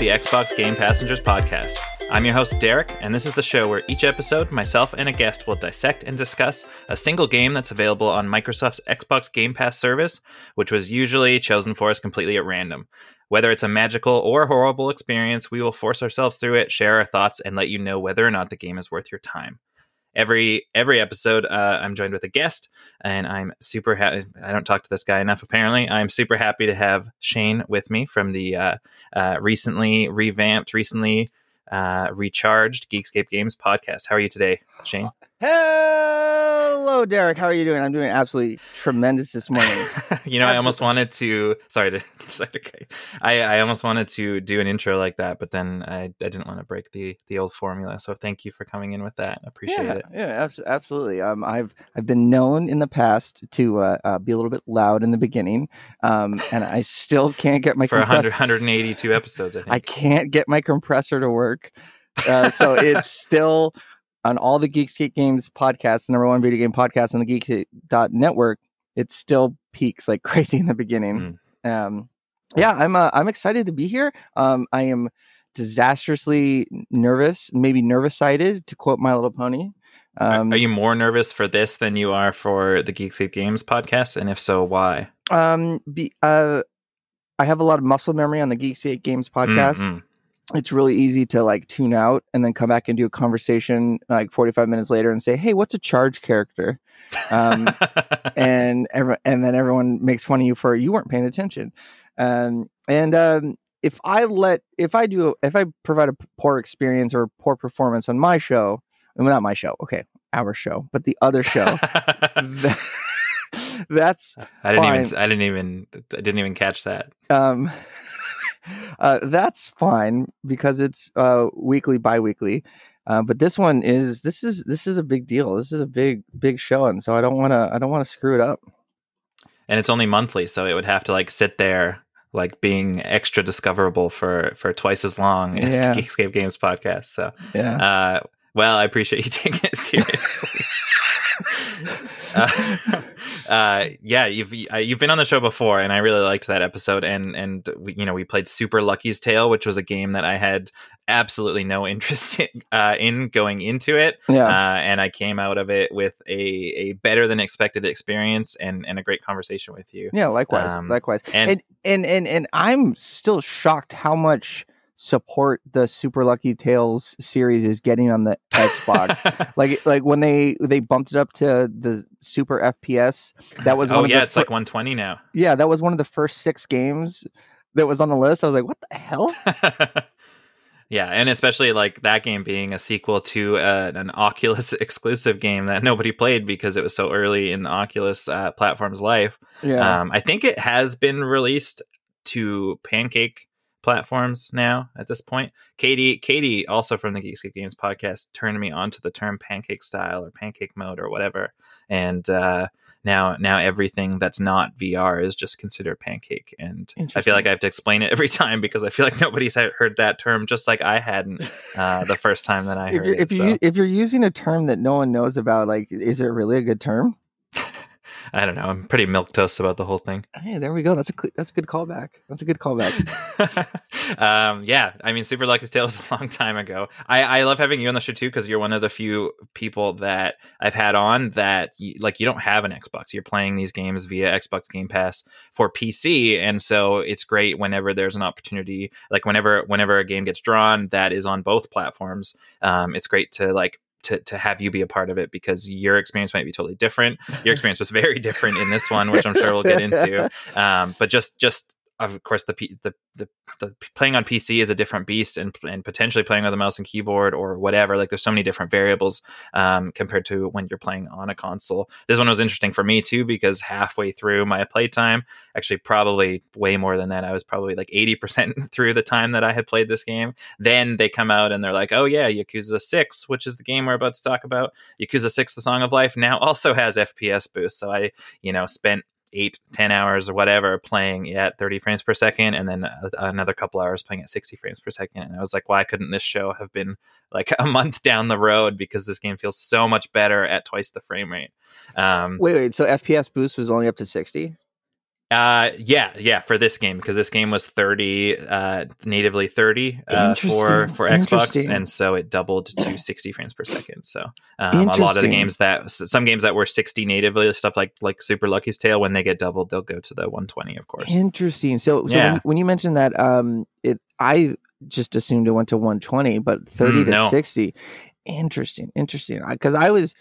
the Xbox Game Passengers podcast. I'm your host, Derek, and this is the show where each episode, myself and a guest will dissect and discuss a single game that's available on Microsoft's Xbox Game Pass service, which was usually chosen for us completely at random. Whether it's a magical or horrible experience, we will force ourselves through it, share our thoughts, and let you know whether or not the game is worth your time. Every episode, I'm joined with a guest, and I'm super happy. I don't talk to this guy enough, apparently. I'm super happy to have Shane with me from the recently revamped, recharged Geekscape Games podcast. How are you today, Shane? Hello, Derek. How are you doing? I'm doing absolutely tremendous this morning. I almost wanted to. I almost wanted to do an intro like that, but then I didn't want to break the old formula. So thank you for coming in with that. I appreciate it. Yeah, absolutely. I've been known in the past to be a little bit loud in the beginning, and I still can't get my for 182 episodes. I think I can't get my compressor to work, so it's still. On all the Geekscape Games podcasts, the number one video game podcast on the Geekscape.network, it still peaks like crazy in the beginning. I'm excited to be here. I am disastrously nervous, maybe nervous-sided, to quote My Little Pony. Are you more nervous for this than you are for the Geekscape Games podcast? And if so, why? I have a lot of muscle memory on the Geekscape Games podcast. Mm-hmm. It's really easy to like tune out and then come back and do a conversation like 45 minutes later and say, "Hey, what's a charge character?" and then everyone makes fun of you for you weren't paying attention. If I provide a poor experience or poor performance on my show, not my show, okay, our show, but the other show, that's I didn't even catch that. That's fine because it's weekly, bi-weekly. But this is a big deal. This is a big show, and so I don't want to screw it up. And it's only monthly, so it would have to like sit there like being extra discoverable for twice as long as the Geekscape Games podcast. So well, I appreciate you taking it seriously. You've been on the show before, and I really liked that episode. And we played Super Lucky's Tale, which was a game that I had absolutely no interest in going into it. And I came out of it with a better than expected experience and a great conversation with you. Yeah, likewise. And I'm still shocked how much support the Super Lucky Tales series is getting on the Xbox. like when they bumped it up to the Super FPS, that was it's like 120 now. Yeah, that was one of the first 6 games that was on the list. I was like, what the hell? Yeah, and especially like that game being a sequel to an Oculus exclusive game that nobody played because it was so early in the Oculus platform's life. Yeah. I think it has been released to Pancake platforms now at this point. Katie also from the Geekscape Games podcast turned me on to the term pancake style or pancake mode or whatever, and now everything that's not VR is just considered pancake, and I feel like I have to explain it every time because I feel like nobody's heard that term, just like I hadn't the first time that I heard it. If you're using a term that no one knows about, like, is it really a good term? I don't know. I'm pretty milquetoast about the whole thing. Hey, there we go. That's a good callback. I mean, Super Lucky's Tale was a long time ago. I love having you on the show too because you're one of the few people that I've had on that you don't have an Xbox. You're playing these games via Xbox Game Pass for PC, and so it's great whenever there's an opportunity. Like whenever a game gets drawn that is on both platforms, it's great to to have you be a part of it because your experience might be totally different. Your experience was very different in this one, which I'm sure we'll get into. But just of course, the playing on PC is a different beast, and potentially playing with a mouse and keyboard or whatever. Like there's so many different variables compared to when you're playing on a console. This one was interesting for me too because halfway through my playtime, actually probably way more than that, I was probably like 80% through the time that I had played this game. Then they come out and they're like, "Oh yeah, Yakuza 6, which is the game we're about to talk about. Yakuza 6: The Song of Life now also has FPS boost." So I, spent 8-10 hours or whatever playing at 30 frames per second, and then another couple hours playing at 60 frames per second. And I was like, why couldn't this show have been like a month down the road? Because this game feels so much better at twice the frame rate. Wait, so FPS boost was only up to 60? Yeah, for this game, because this game was 30, natively 30 for Xbox, Interesting. and so it doubled to 60 frames per second. So a Interesting. lot of the games some games that were 60 natively, stuff like Super Lucky's Tale, when they get doubled, they'll go to the 120, of course. Interesting. So Yeah. when you mentioned that, I just assumed it went to 120, but 30 to 60. Interesting. Because I was,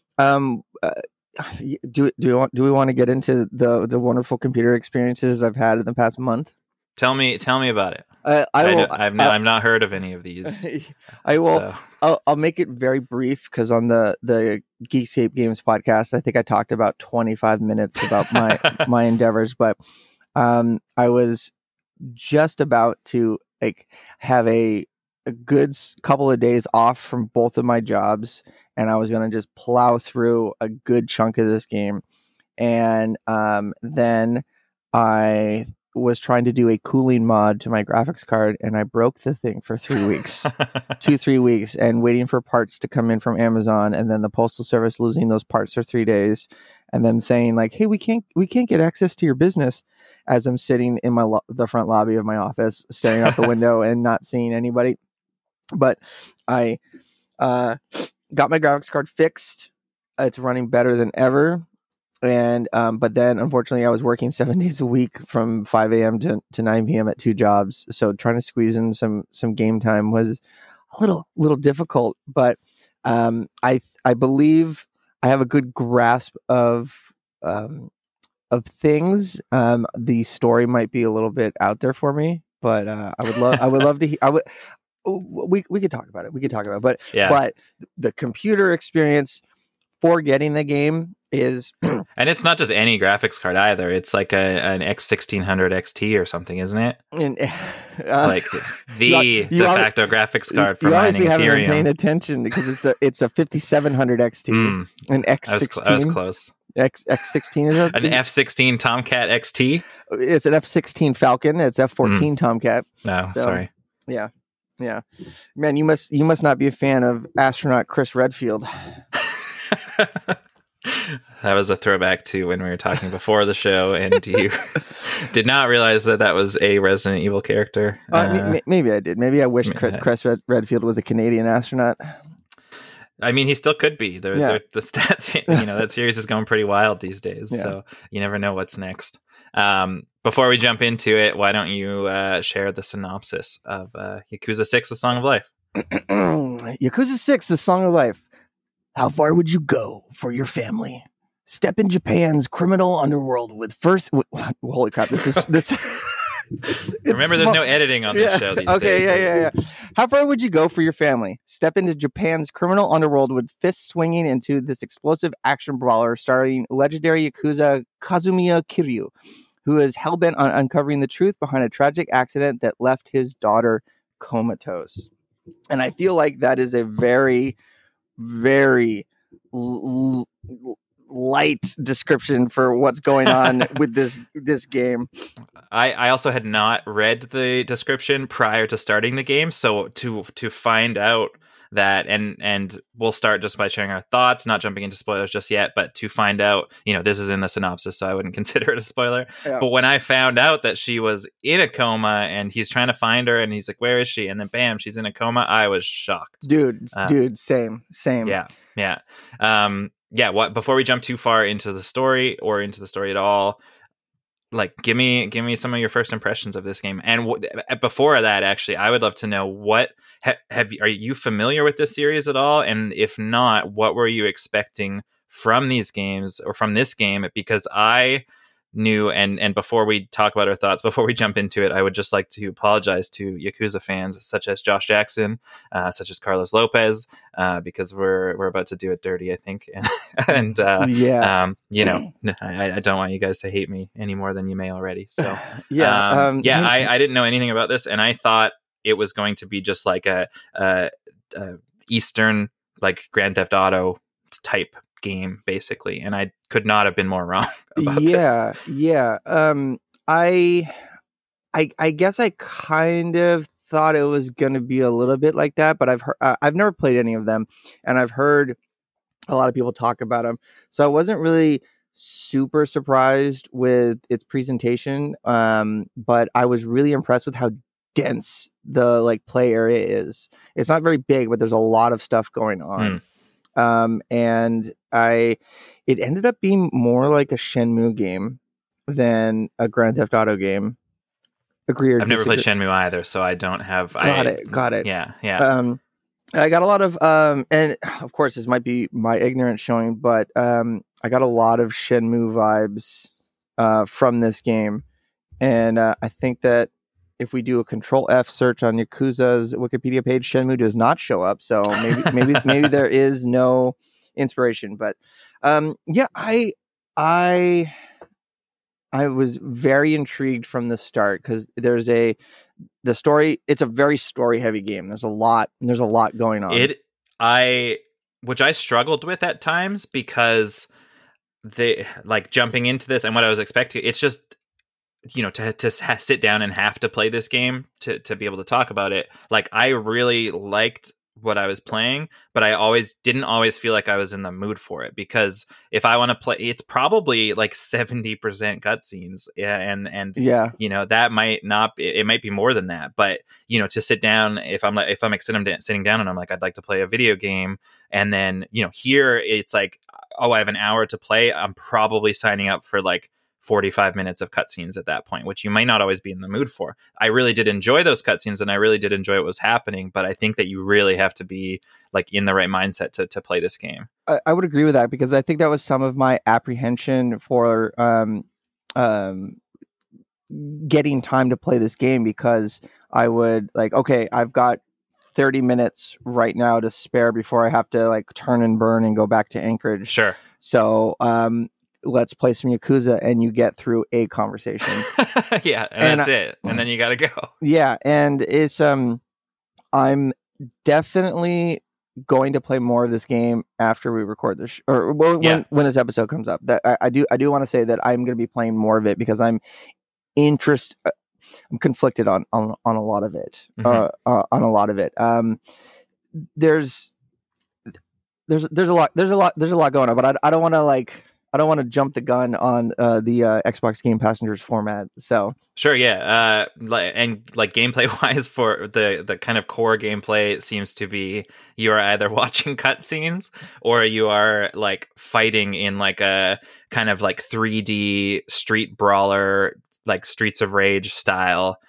do we want to get into the wonderful computer experiences I've had in the past month? Tell me about it. I've not heard of any of these. I will. So. I'll make it very brief, because on the Geekscape Games podcast, I think I talked about 25 minutes about my endeavors, but I was just about to have a good couple of days off from both of my jobs, and I was going to just plow through a good chunk of this game. And then I was trying to do a cooling mod to my graphics card, and I broke the thing for 3 weeks, 3 weeks, and waiting for parts to come in from Amazon, and then the Postal Service losing those parts for 3 days, and them saying like, "Hey, we can't get access to your business," as I'm sitting in the front lobby of my office, staring out the window and not seeing anybody. But I got my graphics card fixed. It's running better than ever. And but then unfortunately I was working 7 days a week from 5 a.m. to 9 p.m. at 2 jobs. So trying to squeeze in some game time was a little difficult. But I believe I have a good grasp of things. The story might be a little bit out there for me, but I would love to we could talk about it. But but the computer experience for getting the game is, and it's not just any graphics card either. It's like an X1600 XT or something, isn't it? And, like the de facto graphics card for mining Ethereum. You haven't been paying attention, because it's a 5700 XT, an X16. I was close. X16 is an F16 Tomcat XT. It's an F16 Falcon. It's F14 Tomcat. No, sorry. Yeah. Man, you must not be a fan of astronaut Chris Redfield. That was a throwback to when we were talking before the show, and you did not realize that was a Resident Evil character. Maybe I did. Maybe I wish Chris Redfield was a Canadian astronaut. I mean, he still could be. The stats, that series is going pretty wild these days. Yeah. So you never know what's next. Before we jump into it, why don't you share the synopsis of Yakuza 6: The Song of Life? Yakuza 6: The Song of Life. How far would you go for your family? Step in Japan's criminal underworld with first. Holy crap! This. Remember, there's no editing on this show these days. Okay, yeah. How far would you go for your family? Step into Japan's criminal underworld with fists swinging into this explosive action brawler starring legendary Yakuza Kazumiya Kiryu, who is hellbent on uncovering the truth behind a tragic accident that left his daughter comatose. And I feel like that is a very, very light description for what's going on with this game. I also had not read the description prior to starting the game, so to find out that, and we'll start just by sharing our thoughts, not jumping into spoilers just yet, but to find out, this is in the synopsis, so I wouldn't consider it a spoiler. Yeah. But when I found out that she was in a coma and he's trying to find her and he's like, where is she? And then bam, she's in a coma. I was shocked. Dude, same. Yeah. Before we jump too far into the story or into the story at all, like give me some of your first impressions of this game. And before that, actually, I would love to know what are you familiar with this series at all? And if not, what were you expecting from these games or from this game? Because I knew, and before we talk about our thoughts, before we jump into it, I would just like to apologize to Yakuza fans such as Josh Jackson, such as Carlos Lopez, because we're about to do it dirty, I think. I don't want you guys to hate me any more than you may already. So I didn't know anything about this, and I thought it was going to be just like a Eastern, like Grand Theft Auto type game, basically, and I could not have been more wrong about this. I guess I kind of thought it was going to be a little bit like that, but I've never played any of them, and I've heard a lot of people talk about them, so I wasn't really super surprised with its presentation, but I was really impressed with how dense the like play area is. It's not very big, but there's a lot of stuff going on. And it ended up being more like a Shenmue game than a Grand Theft Auto game. Agree or I've never disagree? played Shenmue either, so I don't have. Got it. Yeah. I got a lot of, and of course this might be my ignorance showing, but I got a lot of Shenmue vibes from this game, and I think that if we do a Control F search on Yakuza's Wikipedia page, Shenmue does not show up. So maybe there is no inspiration. But yeah, I was very intrigued from the start because the story. It's a very story heavy game. There's a lot going on. Which I struggled with at times because they like jumping into this and what I was expecting. It's just, to sit down and have to play this game to be able to talk about it. Like, I really liked what I was playing, but I didn't always feel like I was in the mood for it, because if I want to play, it's probably like 70% cutscenes. Yeah. And that might not be, it might be more than that, but to sit down, if I'm sitting down and I'm like, I'd like to play a video game. And then, here it's like, oh, I have an hour to play. I'm probably signing up for like 45 minutes of cutscenes at that point, which you might not always be in the mood for. I really did enjoy those cutscenes and I really did enjoy what was happening, but I think that you really have to be like in the right mindset to play this game. I would agree with that, because I think that was some of my apprehension for getting time to play this game, because I would like, okay, I've got 30 minutes right now to spare before I have to like turn and burn and go back to Anchorage. Sure. So, let's play some Yakuza, and you get through a conversation. Yeah, and that's it. And then you got to go. Yeah, and it's I'm definitely going to play more of this game after we record this, when this episode comes up. That I do want to say that I'm going to be playing more of it, because I'm conflicted on a lot of it. On a lot of it. There's a lot going on, but I don't want to jump the gun on the Xbox Game Passengers format. So sure, yeah, and like gameplay wise, for the kind of core gameplay seems to be you are either watching cutscenes or you are like fighting in like a kind of like 3D street brawler, like Streets of Rage style.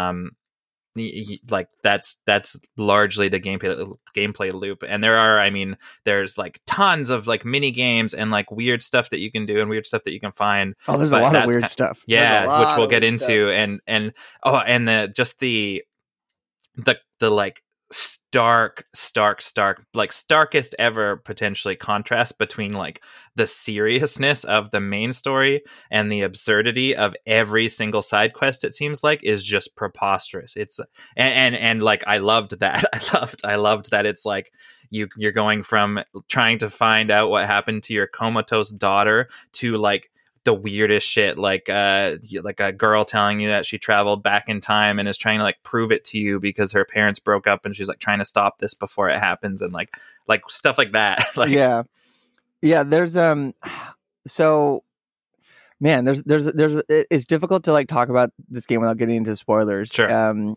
Like that's largely the gameplay loop, and there's like tons of like mini games and like weird stuff that you can do and weird stuff that you can find. Oh, there's a lot of weird stuff. Yeah, which we'll get into, and the like starkest ever potentially contrast between like the seriousness of the main story and the absurdity of every single side quest, it seems like, is just preposterous. It's and like I loved that. I loved that it's like you're going from trying to find out what happened to your comatose daughter to like the weirdest shit, like a girl telling you that she traveled back in time and is trying to like prove it to you because her parents broke up and she's like trying to stop this before it happens, and like stuff like that. Like, yeah. There's so man, there's it's difficult to like talk about this game without getting into spoilers. Sure.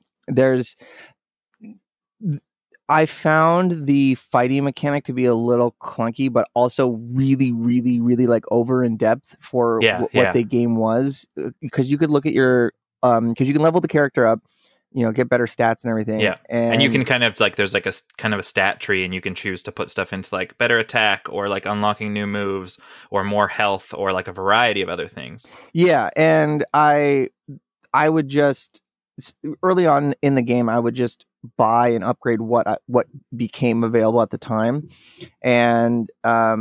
I found the fighting mechanic to be a little clunky, but also really, really, really like over in depth for what the game was. Because you could look at your, because you can level the character up, get better stats and everything. Yeah, and you can kind of like, there's like a kind of a stat tree, and you can choose to put stuff into like better attack or like unlocking new moves or more health or like a variety of other things. Yeah, and I would just early on in the game, I would just buy and upgrade what became available at the time, and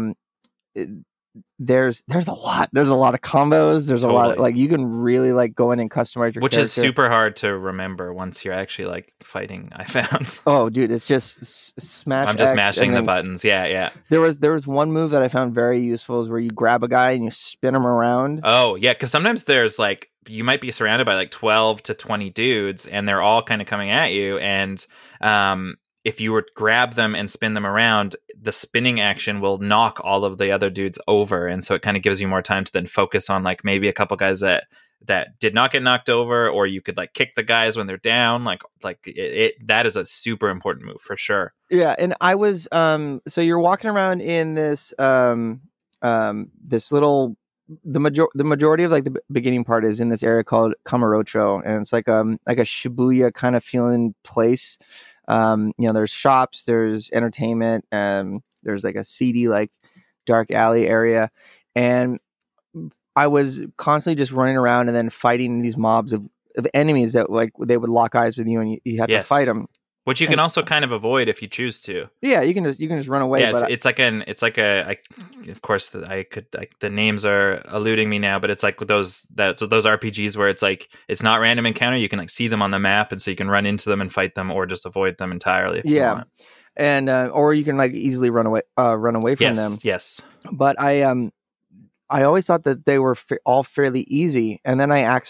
there's a lot of combos. There's totally. A lot of, like, you can really like go in and customize your which character. Is super hard to remember once you're actually like fighting. I found. Oh, dude, it's just smash. I'm just X mashing the buttons. Yeah. There was one move that I found very useful, is where you grab a guy and you spin him around. Oh yeah, because sometimes there's like, you might be surrounded by like 12 to 20 dudes, and they're all kind of coming at you, and if you would grab them and spin them around, the spinning action will knock all of the other dudes over, and so it kind of gives you more time to then focus on like maybe a couple guys that did not get knocked over, or you could like kick the guys when they're down. Like that is a super important move for sure. Yeah, and I was so you're walking around in this this little the majority of like the beginning part is in this area called Kamurocho, and it's like a Shibuya kind of feeling place. There's shops, there's entertainment, there's like a seedy like dark alley area, and I was constantly just running around and then fighting these mobs of enemies that like they would lock eyes with you and you had to fight them. Which you can also kind of avoid if you choose to. Yeah, you can just run away. Yeah, of course the names are eluding me now, but it's like those RPGs where it's like it's not random encounter. You can like see them on the map, and so you can run into them and fight them, or just avoid them entirely if you want. And or you can like easily run away from them. Yes. But I always thought that they were all fairly easy, and then I ran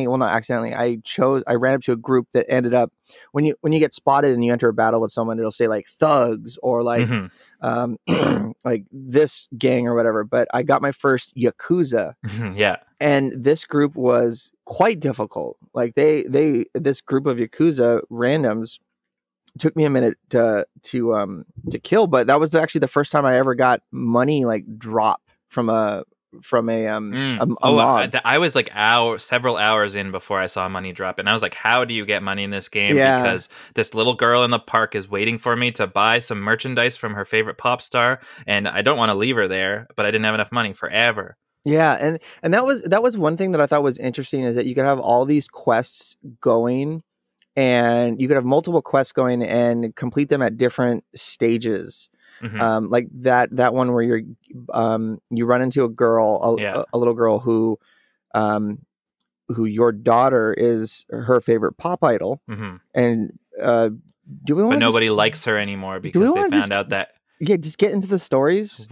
up to a group that ended up when you get spotted and you enter a battle with someone, it'll say like thugs or like like this gang or whatever. But I got my first Yakuza, and this group was quite difficult. Like this group of Yakuza randoms took me a minute to kill, but that was actually the first time I ever got money like drop from a mob. I was like several hours in before I saw money drop, and I was like, how do you get money in this game? Yeah. Because this little girl in the park is waiting for me to buy some merchandise from her favorite pop star, and I don't want to leave her there, but I didn't have enough money forever. Yeah, and that was one thing that I thought was interesting, is that you could have all these quests going, and you could have multiple quests going and complete them at different stages. Mm-hmm. Like that one where you run into a girl, a little girl who your daughter is her favorite pop idol, and but nobody likes her anymore because they found out that. Yeah, just get into the stories.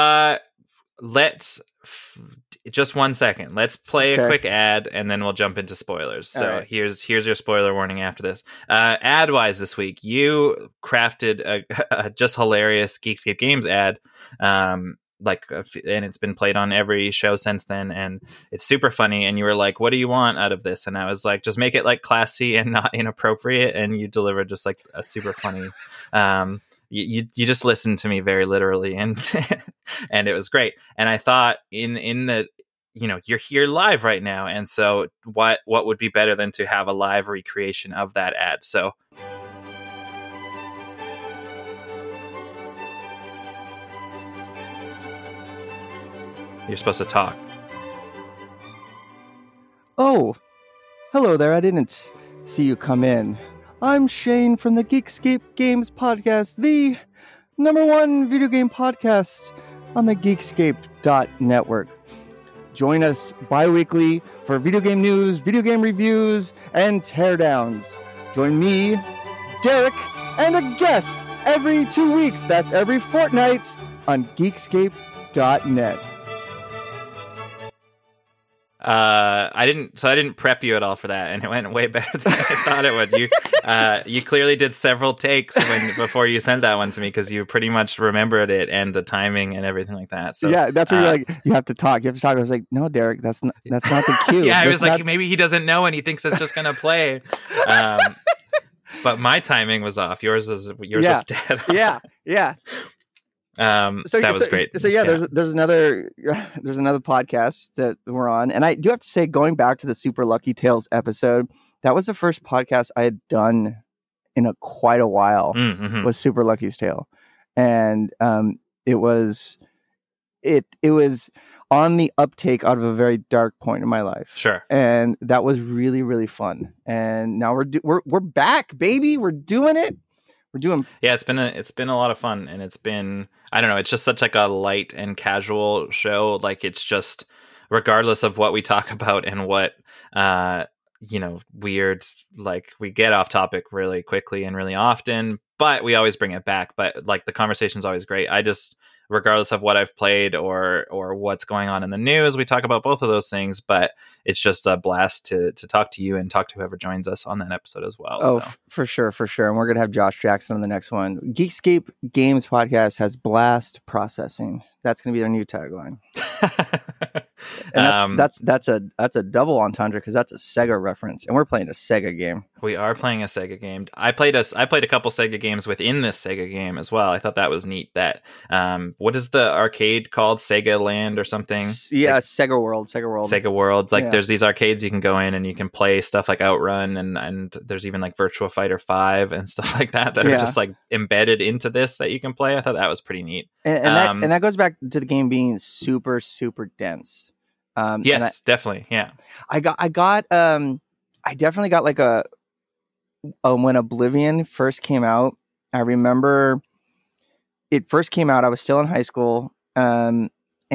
Let's just 1 second. Let's play a quick ad, and then we'll jump into spoilers. So right. Here's your spoiler warning after this. Ad wise, this week you crafted a just hilarious Geekscape Games ad, and it's been played on every show since then, and it's super funny. And you were like, "What do you want out of this?" And I was like, "Just make it like classy and not inappropriate." And you delivered just like a super funny. You just listened to me very literally, and and it was great. And I thought in the, you're here live right now, and so what would be better than to have a live recreation of that ad? So you're supposed to talk. Oh, hello there. I didn't see you come in. I'm Shane from the Geekscape Games Podcast, the #1 video game podcast on the Geekscape.network. Join us bi-weekly for video game news, video game reviews, and teardowns. Join me, Derek, and a guest every 2 weeks. That's every fortnight on Geekscape.net. I didn't prep you at all for that, and it went way better than I thought it would. You clearly did several takes before you sent that one to me, because you pretty much remembered it and the timing and everything like that. So yeah, that's where you're like, you have to talk. I was like, no, Derek, that's not the cue. Yeah, I was like, maybe he doesn't know and he thinks it's just gonna play. But my timing was off. Yours was dead on. Yeah. That was great. So there's another podcast that we're on, and I do have to say, going back to the Super Lucky Tales episode, that was the first podcast I had done in quite a while. Was Super Lucky's Tale, and it was on the uptake out of a very dark point in my life. Sure, and that was really, really fun. And now we're back, baby. We're doing it. Yeah, it's been a lot of fun, and it's been, I don't know, it's just such like a light and casual show. Like, it's just, regardless of what we talk about and what weird, like, we get off topic really quickly and really often, but we always bring it back. But like, the conversation's always great. I just regardless of what I've played or what's going on in the news. We talk about both of those things, but it's just a blast to talk to you and talk to whoever joins us on that episode as well. Oh, for sure. And we're going to have Josh Jackson on the next one. Geekscape Games Podcast has blast processing. That's going to be their new tagline. And that's a double entendre because that's a Sega reference, and we're playing a Sega game. We are playing a Sega game. I played a couple Sega games within this Sega game as well. I thought that was neat. That what is the arcade called? Sega Land or something? Yeah, Sega World. Sega World. Like there's these arcades you can go in and you can play stuff like Outrun and there's even like Virtua Fighter 5 and stuff like that are just like embedded into this that you can play. I thought that was pretty neat. And that goes back to the game being super, super dense. Yes, definitely. Yeah. I definitely got like when Oblivion first came out, I remember it first came out, I was still in high school, and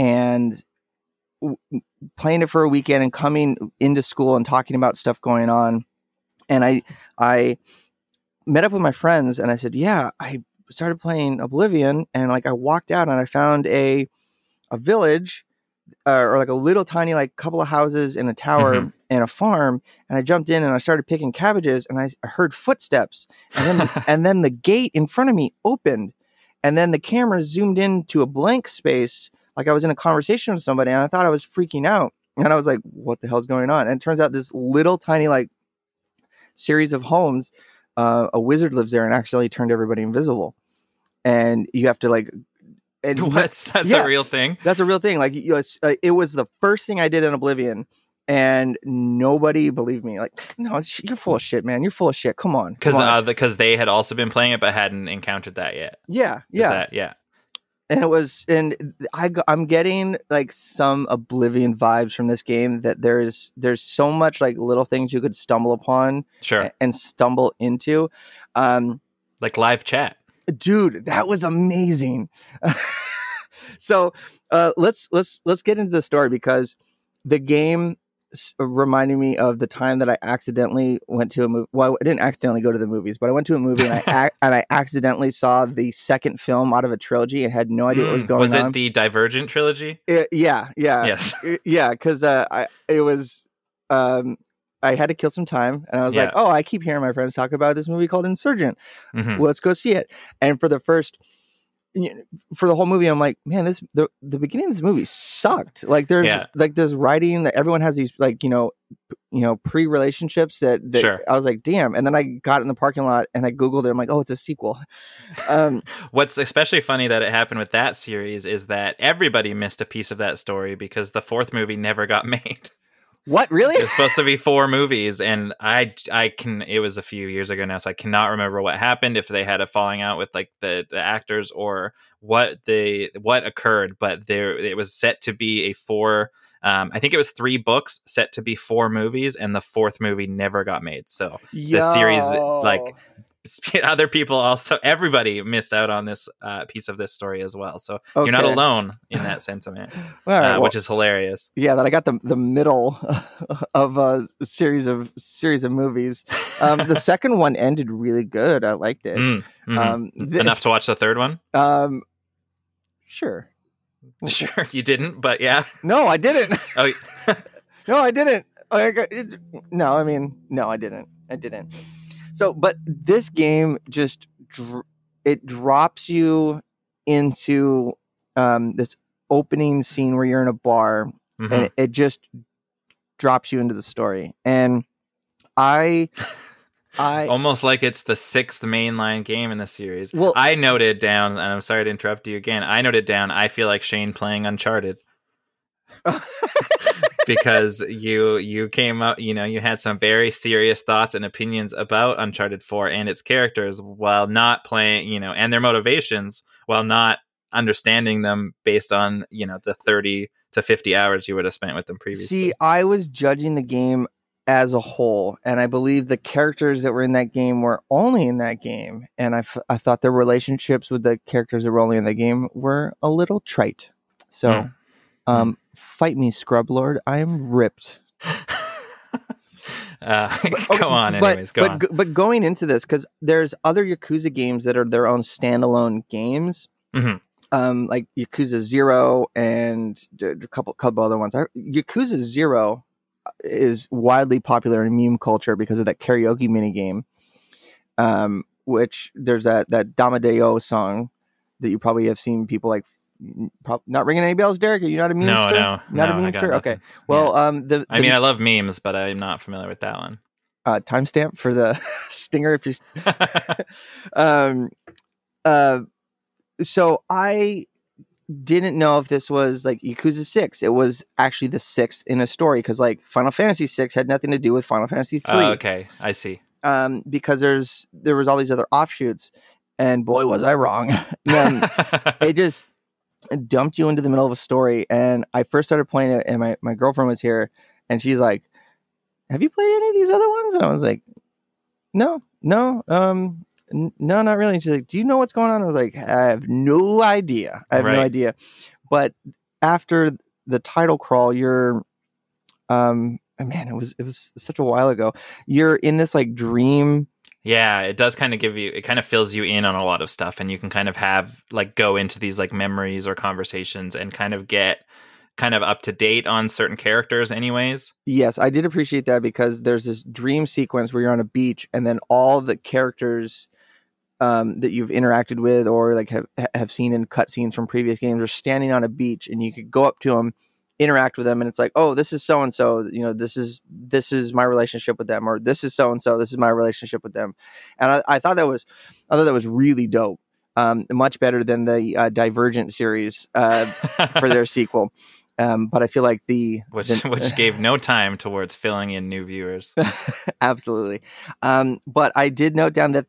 playing it for a weekend and coming into school and talking about stuff going on. And I met up with my friends and I said, yeah, I started playing Oblivion, and like I walked out and I found a village or like a little tiny like couple of houses and a tower and a farm, and I jumped in and I started picking cabbages, and I heard footsteps, and then the gate in front of me opened, and then the camera zoomed into a blank space like I was in a conversation with somebody, and I thought I was freaking out, and I was like, what the hell's going on? And it turns out this little tiny like series of homes, a wizard lives there and accidentally turned everybody invisible, and you have to like that's a real thing. That's a real thing. Like it was the first thing I did in Oblivion, and nobody believed me. Like, no, you're full of shit, man. You're full of shit. Come on. Because they had also been playing it but hadn't encountered that yet. Yeah. And I'm getting like some Oblivion vibes from this game. That there's so much like little things you could stumble upon, and stumble into, like live chat. Dude, that was amazing. So let's get into the story, because the game reminded me of the time that I accidentally went to a movie. Well, I didn't accidentally go to the movies, but I went to a movie and I accidentally saw the second film out of a trilogy and had no idea what was going on. Was it the Divergent trilogy? Yeah. Yes. Yeah, because I had to kill some time, and I was like, oh, I keep hearing my friends talk about this movie called Insurgent. Let's go see it. And for the whole movie, I'm like, man, the beginning of this movie sucked. Like there's writing that everyone has these like, pre-relationships that I was like, damn. And then I got in the parking lot and I Googled it. I'm like, oh, it's a sequel. What's especially funny that it happened with that series is that everybody missed a piece of that story because the fourth movie never got made. What, really? It was supposed to be 4 movies, and it was a few years ago now, so I cannot remember what happened, if they had a falling out with like the actors or what occurred, but it was set to be a 4, I think it was 3 books set to be 4 movies, and the 4th movie never got made. So the series, like other people also, everybody missed out on this piece of this story as well. So you're not alone in that sentiment, which is hilarious. Yeah, that I got the middle of a series of movies. The second one ended really good. I liked it. Enough to watch the third one? Sure. Sure, you didn't, but yeah. No, I didn't. Oh, no, I didn't. No, I didn't. So, but this game just it drops you into this opening scene where you're in a bar, and it just drops you into the story. And I almost like it's the 6th mainline game in the series. Well, I noted down, and I'm sorry to interrupt you again. I noted down, I feel like Shane playing Uncharted. Because you came up, you had some very serious thoughts and opinions about Uncharted 4 and its characters while not playing, and their motivations while not understanding them based on, the 30 to 50 hours you would have spent with them previously. See, I was judging the game as a whole, and I believe the characters that were in that game were only in that game, and I thought the relationships with the characters that were only in the game were a little trite. So, fight me, Scrub Lord. I am ripped. Go on, anyways. Go on. But going into this, because there's other Yakuza games that are their own standalone games. like Yakuza 0 and a couple other ones. Yakuza 0 is widely popular in meme culture because of that karaoke minigame, which there's that Damadeo song that you probably have seen people like. Not ringing any bells, Derek? Are you not a memester? Not a memester? Okay. Well, yeah. I mean, I love memes, but I'm not familiar with that one. Timestamp for the stinger if you so I didn't know if this was like Yakuza 6. It was actually the 6th in a story because like Final Fantasy 6 had nothing to do with Final Fantasy 3. Okay, I see. Because there was all these other offshoots, and boy was I wrong. It just dumped you into the middle of a story, and I first started playing it, and my girlfriend was here, and she's like, "Have you played any of these other ones?" And I was like, No, no, not really. And she's like, "Do you know what's going on?" I was like, "I have no idea. No idea." But after the title crawl, you're, man, it was such a while ago. You're in this like dream. Yeah, it does kind of it kind of fills you in on a lot of stuff, and you can kind of have like go into these like memories or conversations and kind of get kind of up to date on certain characters anyways. Yes, I did appreciate that because there's this dream sequence where you're on a beach and then all the characters that you've interacted with or like have seen in cutscenes from previous games are standing on a beach, and you could go up to them, interact with them, and it's like, oh, this is so and so, this is my relationship with them, or this is so and so, this is my relationship with them. And I thought that was really dope. Much better than the Divergent series for their sequel. But I feel like which gave no time towards filling in new viewers. Absolutely. But I did note down that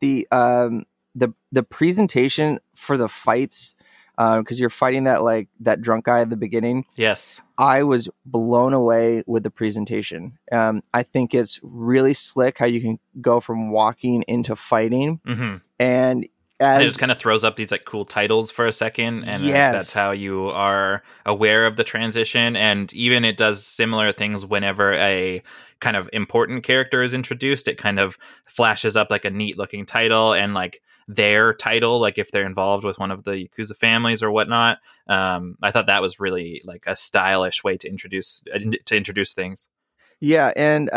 the presentation for the fights, because you're fighting that drunk guy at the beginning. Yes. I was blown away with the presentation. I think it's really slick how you can go from walking into fighting. Mm-hmm. And it just kind of throws up these like cool titles for a second, and that's how you are aware of the transition. And even it does similar things whenever a kind of important character is introduced. It kind of flashes up like a neat looking title and like their title, like if they're involved with one of the Yakuza families or whatnot. I thought that was really like a stylish way to introduce things. Yeah, and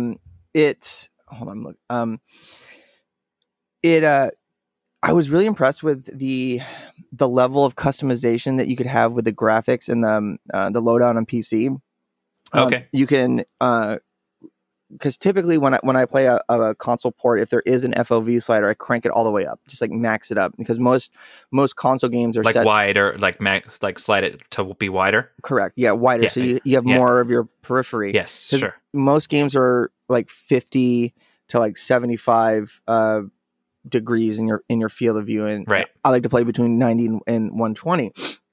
I was really impressed with the level of customization that you could have with the graphics and the loadout on PC. Okay, you can because typically when I play a console port, if there is an FOV slider, I crank it all the way up, just like max it up, because most console games are like set wider, like slide it to be wider. Correct, yeah, wider. Yeah, so you have more of your periphery. Yes, sure. Most games are like 50 to like 75 degrees in your field of view, and right. I like to play between 90 and 120.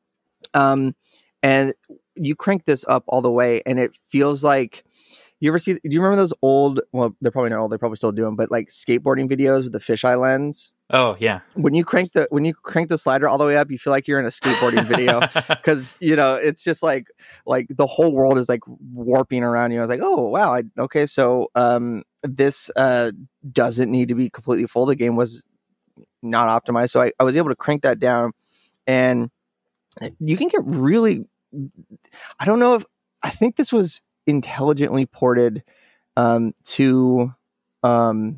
And you crank this up all the way, and it feels like do you remember those old? Well, they're probably not old. They probably still do them, but like skateboarding videos with the fisheye lens. Oh yeah. When you crank the slider all the way up, you feel like you're in a skateboarding video because it's just like the whole world is like warping around you. I was like, oh wow, okay, so this doesn't need to be completely full. The game was not optimized, so I was able to crank that down, and you can get really. I don't know I think this was intelligently ported to the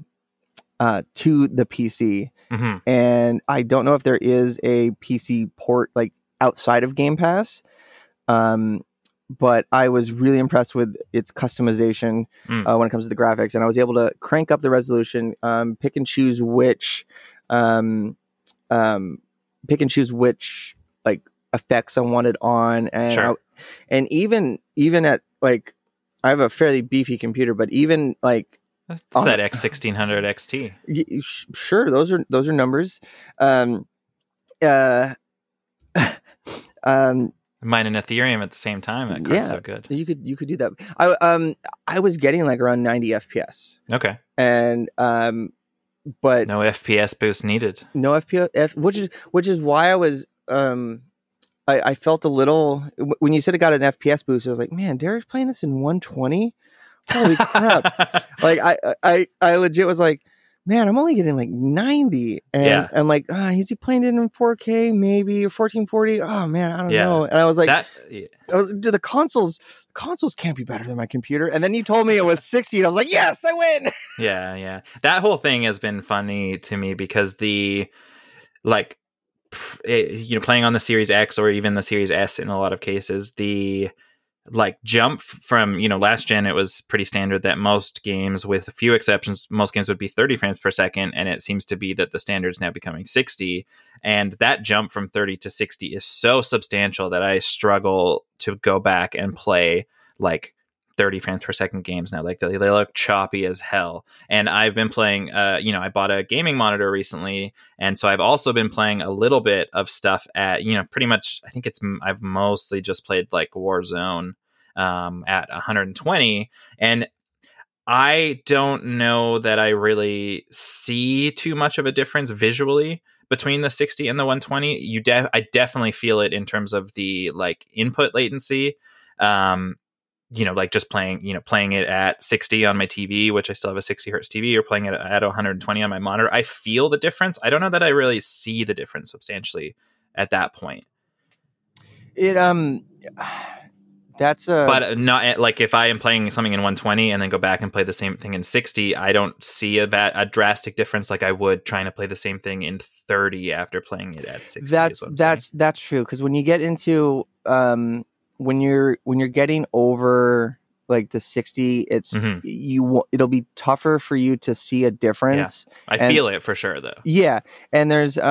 PC, mm-hmm. and I don't know if there is a PC port like outside of Game Pass, but I was really impressed with its customization when it comes to the graphics, and I was able to crank up the resolution, pick and choose which like effects I wanted on, and sure. And even at like, I have a fairly beefy computer, but even like it's that X1600 XT. Sure, those are numbers. Mine and Ethereum at the same time. That card's so good. You could do that. I was getting like around 90 FPS. Okay. And but no FPS boost needed. No FPS, which is why I was I felt a little when you said it got an FPS boost. I was like, man, Derek's playing this in 120. Holy crap! Like I legit was like, man, I'm only getting like 90. And I'm like, is he playing it in 4K maybe or 1440? Oh man, I don't know. And I was like, do the consoles can't be better than my computer. And then you told me it was 60, and I was like, yes, I win. Yeah. That whole thing has been funny to me because the like, playing on the Series X or even the Series S in a lot of cases, the like jump from last gen, it was pretty standard that most games, with a few exceptions, most games would be 30 frames per second, and it seems to be that the standard is now becoming 60, and that jump from 30 to 60 is so substantial that I struggle to go back and play like 30 frames per second games now. Like they look choppy as hell. And I've been playing I bought a gaming monitor recently, and so I've also been playing a little bit of stuff at pretty much, I think I've mostly just played like Warzone at 120, and I don't know that I really see too much of a difference visually between the 60 and the 120. I definitely feel it in terms of the like input latency. Like just playing it at 60 on my TV, which I still have a 60 hertz TV, or playing it at 120 on my monitor, I feel the difference. I don't know that I really see the difference substantially at that point. But not like if I am playing something in 120 and then go back and play the same thing in 60, I don't see a drastic difference like I would trying to play the same thing in 30 after playing it at 60. That's true, because when you get into when you're getting over like the 60, it's it'll be tougher for you to see a difference. I feel it for sure though. Yeah, and there was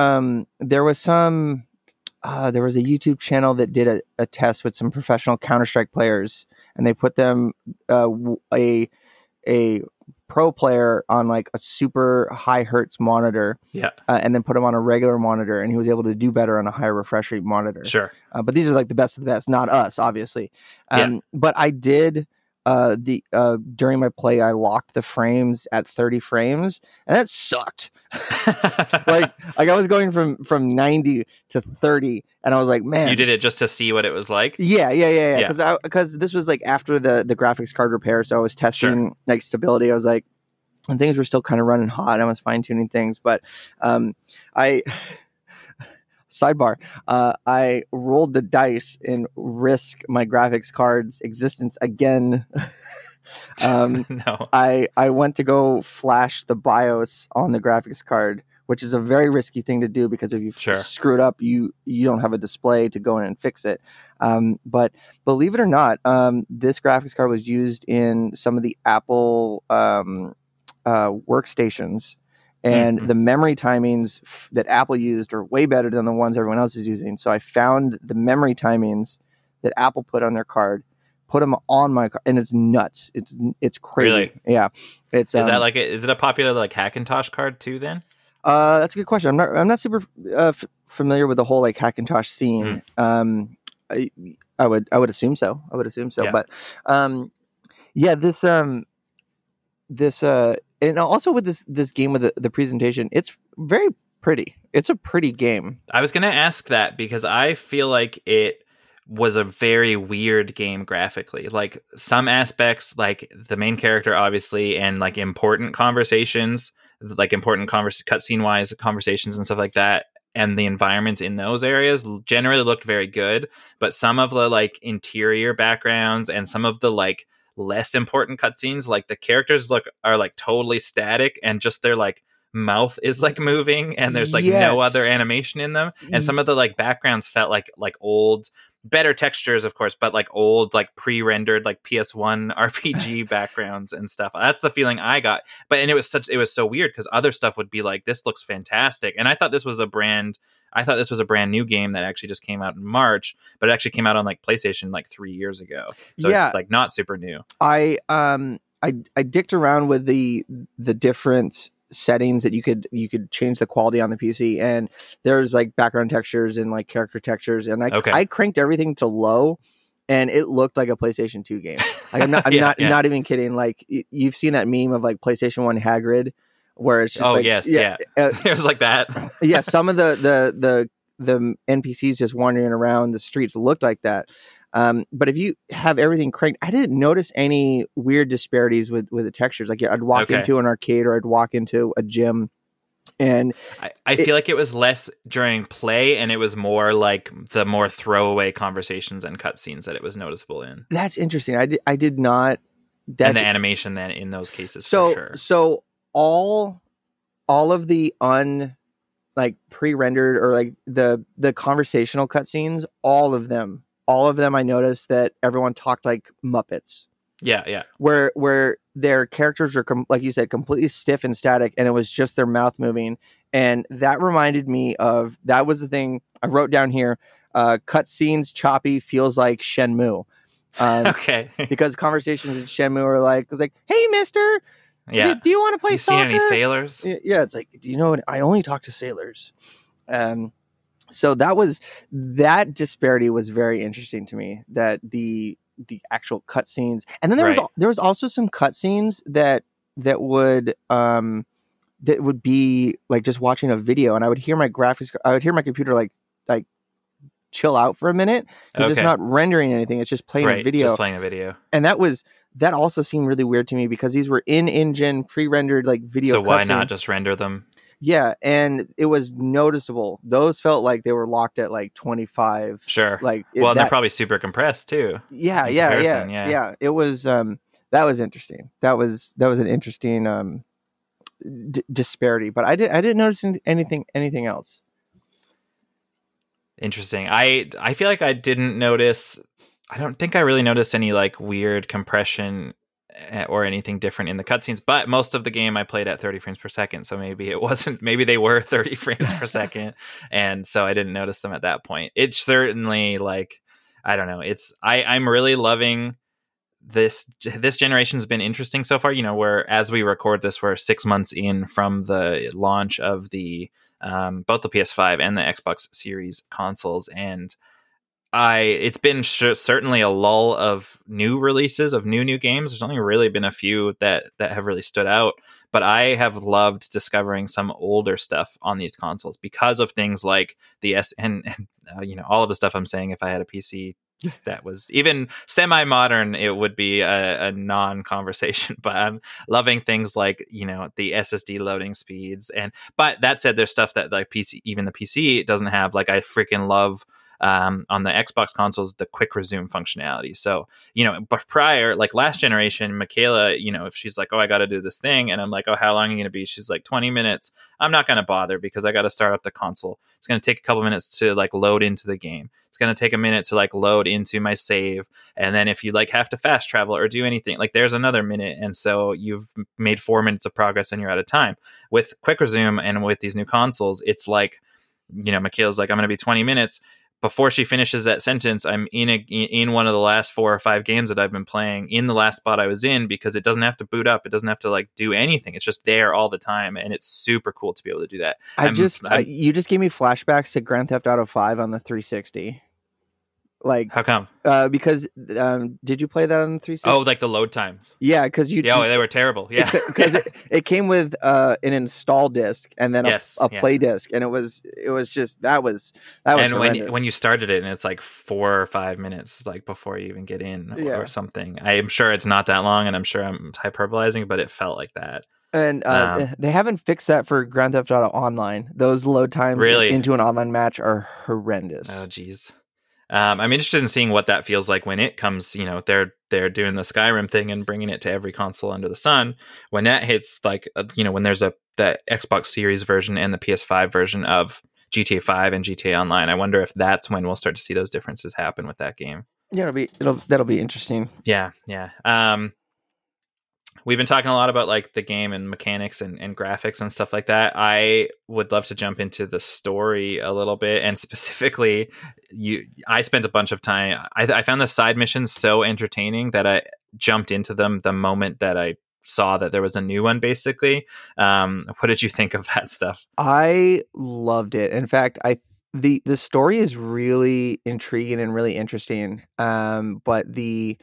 a YouTube channel that did a test with some professional Counter-Strike players, and they put them a pro player on like a super high hertz monitor, and then put him on a regular monitor, and he was able to do better on a higher refresh rate monitor. Sure. But these are like the best of the best, not us, obviously. But I did during my play, I locked the frames at 30 frames, and that sucked. like I was going from 90 to 30, and I was like, man. You did it just to see what it was like? Yeah. Because this was like after the graphics card repair, so I was testing like stability. I was like, and things were still kind of running hot. I was fine tuning things, but sidebar, I rolled the dice and risk my graphics card's existence again. No. I went to go flash the BIOS on the graphics card, which is a very risky thing to do, because if you screw it up, you don't have a display to go in and fix it. But believe it or not, this graphics card was used in some of the Apple workstations. And the memory timings that Apple used are way better than the ones everyone else is using. So I found the memory timings that Apple put on their card, put them on my card, and it's nuts. It's crazy. Really? Yeah. Is that like is it a popular like Hackintosh card too? Then that's a good question. I'm not super familiar with the whole like Hackintosh scene. I would assume so. Yeah. But this and also with this game with the presentation, it's very pretty. It's a pretty game. I was going to ask that because I feel like it was a very weird game graphically. Like some aspects, like the main character, obviously, and like important conversations, like important cutscene wise conversations and stuff like that, and the environments in those areas generally looked very good. But some of the like interior backgrounds and some of the like less important cutscenes, like the characters are like totally static, and just their like mouth is like moving, and there's like no other animation in them. And some of the like backgrounds felt like old, better textures, of course, but like old, like pre-rendered, like PS1 RPG backgrounds and stuff. That's the feeling I got. And it was so weird because other stuff would be like, this looks fantastic. And I thought this was a brand new game that actually just came out in March, but it actually came out on like PlayStation like 3 years ago. So it's like not super new. I dicked around with the different settings that you could change the quality on the PC, and there's like background textures and like character textures, and I cranked everything to low, and it looked like a PlayStation 2 game. Like I'm not even kidding. Like you've seen that meme of like PlayStation 1 Hagrid, where it's just it was like that. Some of the NPCs just wandering around the streets looked like that. But if you have everything cranked, I didn't notice any weird disparities with the textures. Like I'd walk into an arcade or I'd walk into a gym. And I feel like it was less during play, and it was more like the more throwaway conversations and cutscenes that it was noticeable in. That's interesting. I did not. And the animation then in those cases, for sure. So all of the pre-rendered or like the conversational cutscenes, all of them, I noticed that everyone talked like Muppets. Yeah. Where their characters are, like you said, completely stiff and static, and it was just their mouth moving. And that reminded me of, that was the thing I wrote down here. Cutscenes choppy feels like Shenmue. Okay. Because conversations in Shenmue are like, it's like, hey, mister, do you want to play soccer? Do you see any sailors? Yeah, it's like, do you know what? I only talk to sailors. So that disparity was very interesting to me, that the actual cutscenes, and then there was also some cutscenes that would be like just watching a video, and I would hear my computer like chill out for a minute because it's not rendering anything; it's just playing a video. Just playing a video, and that also seemed really weird to me because these were in-engine pre-rendered like video. So why not just render them? Yeah, and it was noticeable. Those felt like they were locked at like 25. Sure. Like, and they're probably super compressed too. Yeah. It was that was interesting. That was an interesting disparity. But I didn't notice anything else. Interesting. I feel like I didn't notice. I don't think I really noticed any like weird compression or anything different in the cutscenes, but most of the game I played at 30 frames per second, so maybe they were 30 frames per second, and so I didn't notice them at that point. It's certainly like, I don't know, I'm really loving this generation's been interesting so far. Where as we record this, we're 6 months in from the launch of the both the PS5 and the Xbox Series consoles, and it's been certainly a lull of new releases of new games. There's only really been a few that have really stood out, but I have loved discovering some older stuff on these consoles because of things like the all of the stuff I'm saying. If I had a PC that was even semi-modern, it would be a non-conversation. But I'm loving things like the SSD loading speeds, but that said, there's stuff that like even the PC doesn't have. Like I freaking love. On the Xbox consoles, the quick resume functionality. So, but prior, like last generation, Michaela, if she's like, oh, I got to do this thing. And I'm like, oh, how long are you going to be? She's like 20 minutes. I'm not going to bother because I got to start up the console. It's going to take a couple minutes to like load into the game. It's going to take a minute to like load into my save. And then if you like have to fast travel or do anything, like there's another minute. And so you've made 4 minutes of progress and you're out of time. With quick resume and with these new consoles, it's like, Michaela's like, I'm going to be 20 minutes. Before she finishes that sentence, I'm in one of the last 4 or 5 games that I've been playing in the last spot I was in, because it doesn't have to boot up. It doesn't have to like do anything. It's just there all the time. And it's super cool to be able to do that. You just gave me flashbacks to Grand Theft Auto 5 on the 360. Like, how come? Because did you play that on the 360? Oh, like the load time. Yeah, because they were terrible. Yeah, because it came with an install disc and then a play disc, and it was just that was. And when you started it, and it's like 4 or 5 minutes like before you even get in or something. I am sure it's not that long, and I'm sure I'm hyperbolizing, but it felt like that. And they haven't fixed that for Grand Theft Auto Online. Those load times into an online match are horrendous. Oh, geez. I'm interested in seeing what that feels like when it comes. They're doing the Skyrim thing and bringing it to every console under the sun. When that hits, like when there's the Xbox Series version and the PS5 version of GTA 5 and GTA Online, I wonder if that's when we'll start to see those differences happen with that game. Yeah, that'll be interesting. Yeah. We've been talking a lot about like the game and mechanics and graphics and stuff like that. I would love to jump into the story a little bit, and specifically, I spent a bunch of time. I found the side missions so entertaining that I jumped into them the moment that I saw that there was a new one. Basically, what did you think of that stuff? I loved it. In fact, the story is really intriguing and really interesting. But the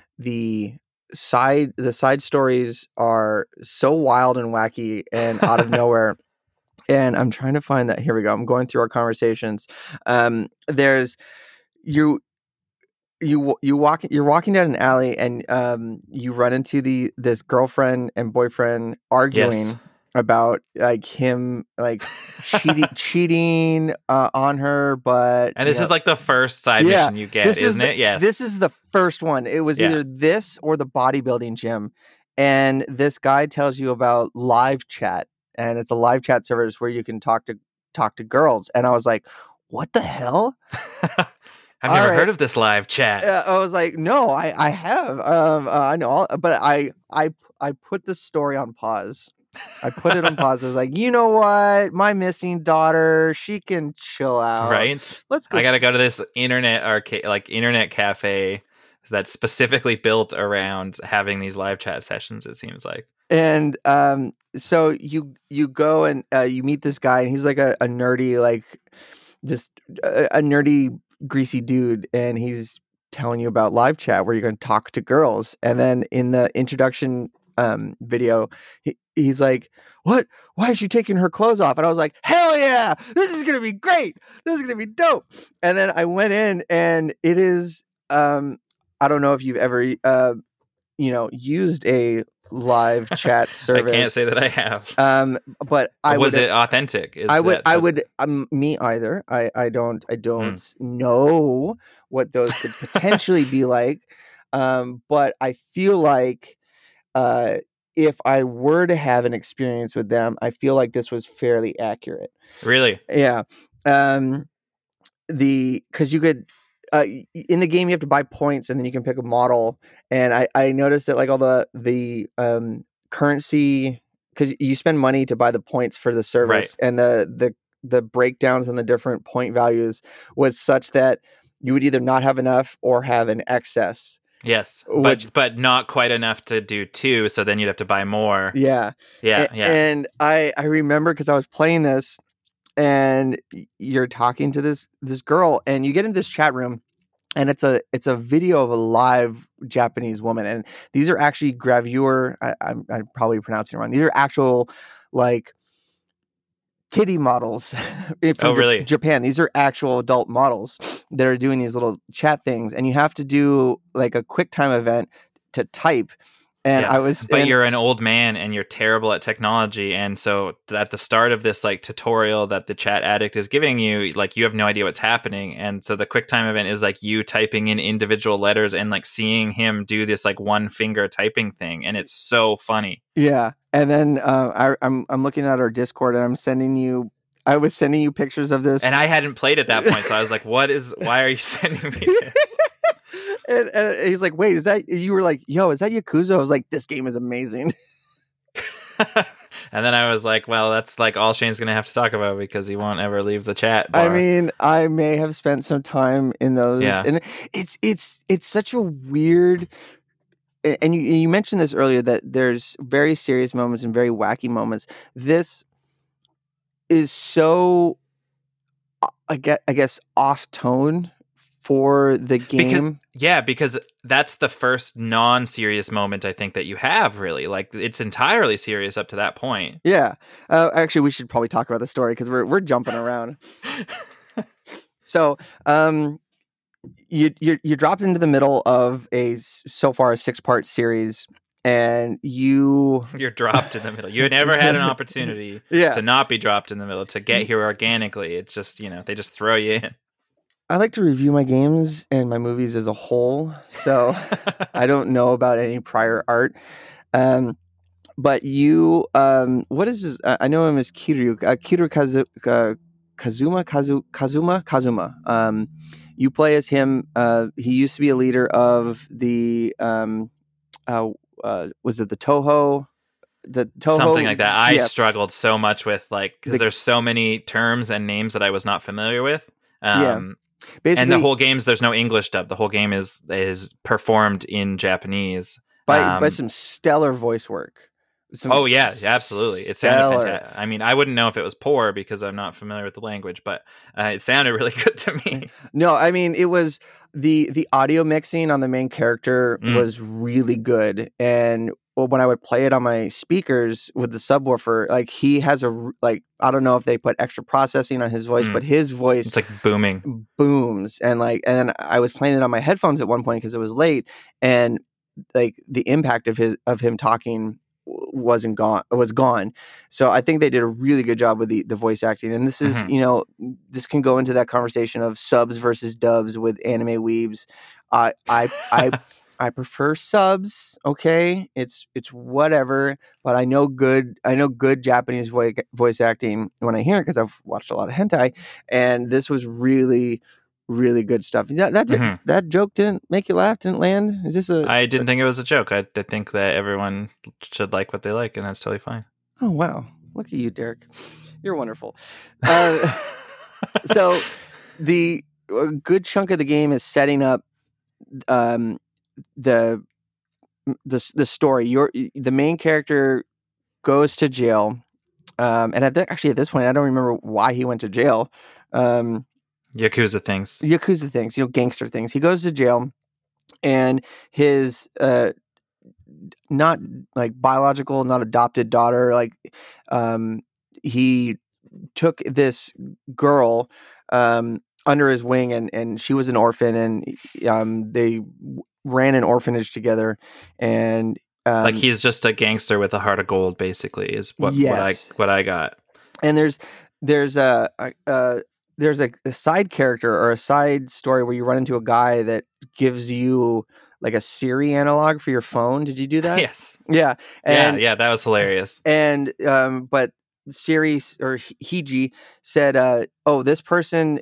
side stories are so wild and wacky and out of nowhere. And I'm trying to find that. Here we go. I'm going through our conversations. you're walking down an alley and you run into this girlfriend and boyfriend arguing Yes. about like him like cheating on her, but And this is like the first side Yeah, mission you get, isn't it? Yes. this is the first one. It was Yeah. either this or the bodybuilding gym, and this guy tells you about live chat, and it's a live chat service where you can talk to girls, and I was like, what the hell? I've never heard of this live chat. I was like, no, I have. I know, but I put the story on pause. I put it on pause. I was like, you know what? My missing daughter, she can chill out. Right? Let's go. I got to go to this internet arcade, like internet cafe that's specifically built around having these live chat sessions, it seems like. And so you go and you meet this guy, and he's like a nerdy, like just a nerdy, greasy dude, and he's telling you about live chat where you're going to talk to girls. And then in the introduction video, he's like, what? Why is she taking her clothes off? And I was like, hell yeah, this is going to be great. This is going to be dope. And then I went in, and it is, I don't know if you've ever, used a live chat service. I can't say that I have. But was it authentic? I would me either. I don't know what those could potentially be like. But I feel like if I were to have an experience with them, I feel like this was fairly accurate. Really? Yeah. Because you could in the game you have to buy points, and then you can pick a model. And I noticed that like all the currency, because you spend money to buy the points for the service, right, and the breakdowns and the different point values was such that you would either not have enough or have an excess. Yes, but not quite enough to do two, so then you'd have to buy more. Yeah. And I remember, because I was playing this, and you're talking to this girl, and you get into this chat room, and it's a video of a live Japanese woman, and these are actually gravure. I'm probably pronouncing it wrong. These are actual like titty models from really? Japan. These are actual adult models that are doing these little chat things, and you have to do like a quick time event to type. And you're an old man and you're terrible at technology, and so at the start of this like tutorial that the chat addict is giving you, like you have no idea what's happening, and so the quick time event is like you typing in individual letters and like seeing him do this like one finger typing thing, and it's so funny. Yeah, and then I'm looking at our Discord, and I was sending you pictures of this, and I hadn't played at that point, so I was like, why are you sending me this? And he's like, wait, is that, you were like, yo, is that Yakuza? I was like, this game is amazing. And then I was like, well, that's like all Shane's going to have to talk about, because he won't ever leave the chat bar. I mean, I may have spent some time in those. Yeah. And it's such a weird, and you mentioned this earlier, that there's very serious moments and very wacky moments. This is so, I guess off tone for the game. Because that's the first non-serious moment I think that you have, really. Like, it's entirely serious up to that point. Yeah. Actually, we should probably talk about the story, because we're jumping around. So, you dropped into the middle of so far a 6-part series, and you're dropped in the middle. You never had an opportunity to not be dropped in the middle, to get here organically. It's just, they just throw you in. I like to review my games and my movies as a whole, so I don't know about any prior art. But you, what is this? I know him as Kiryu Kazuma. You play as him. He used to be a leader of the, was it the Toho? Something like that. I struggled so much with, like, because there's so many terms and names that I was not familiar with. Basically, and the whole game's, there's no English dub. The whole game is performed in Japanese by some stellar voice work. Absolutely. It sounded fantastic. I mean, I wouldn't know if it was poor because I'm not familiar with the language, but it sounded really good to me. No, I mean, it was the audio mixing on the main character was really good, and when I would play it on my speakers with the subwoofer, like he has like, I don't know if they put extra processing on his voice, but his voice, it's like booming, booms. And then I was playing it on my headphones at one point because it was late, and like the impact of him talking was gone. So I think they did a really good job with the voice acting. And this is, this can go into that conversation of subs versus dubs with anime weebs. I prefer subs. Okay, it's whatever, but I know good Japanese voice acting when I hear it because I've watched a lot of hentai, and this was really, really good stuff. That joke didn't make you laugh, didn't land. Is this I didn't think it was a joke. I think that everyone should like what they like, and that's totally fine. Oh wow, look at you, Derek. You're wonderful. So a good chunk of the game is setting up the story. The main character goes to jail, and at this point, I don't remember why he went to jail. Yakuza things, gangster things. He goes to jail, and his not like biological, not adopted daughter, like he took this girl under his wing, and she was an orphan, and they ran an orphanage together, and like he's just a gangster with a heart of gold, basically, is what I got. And there's a side character or a side story where you run into a guy that gives you like a Siri analog for your phone. Did you do that? Yes. Yeah. And, yeah, that was hilarious. And but Siri or Hiji said, "Oh, this person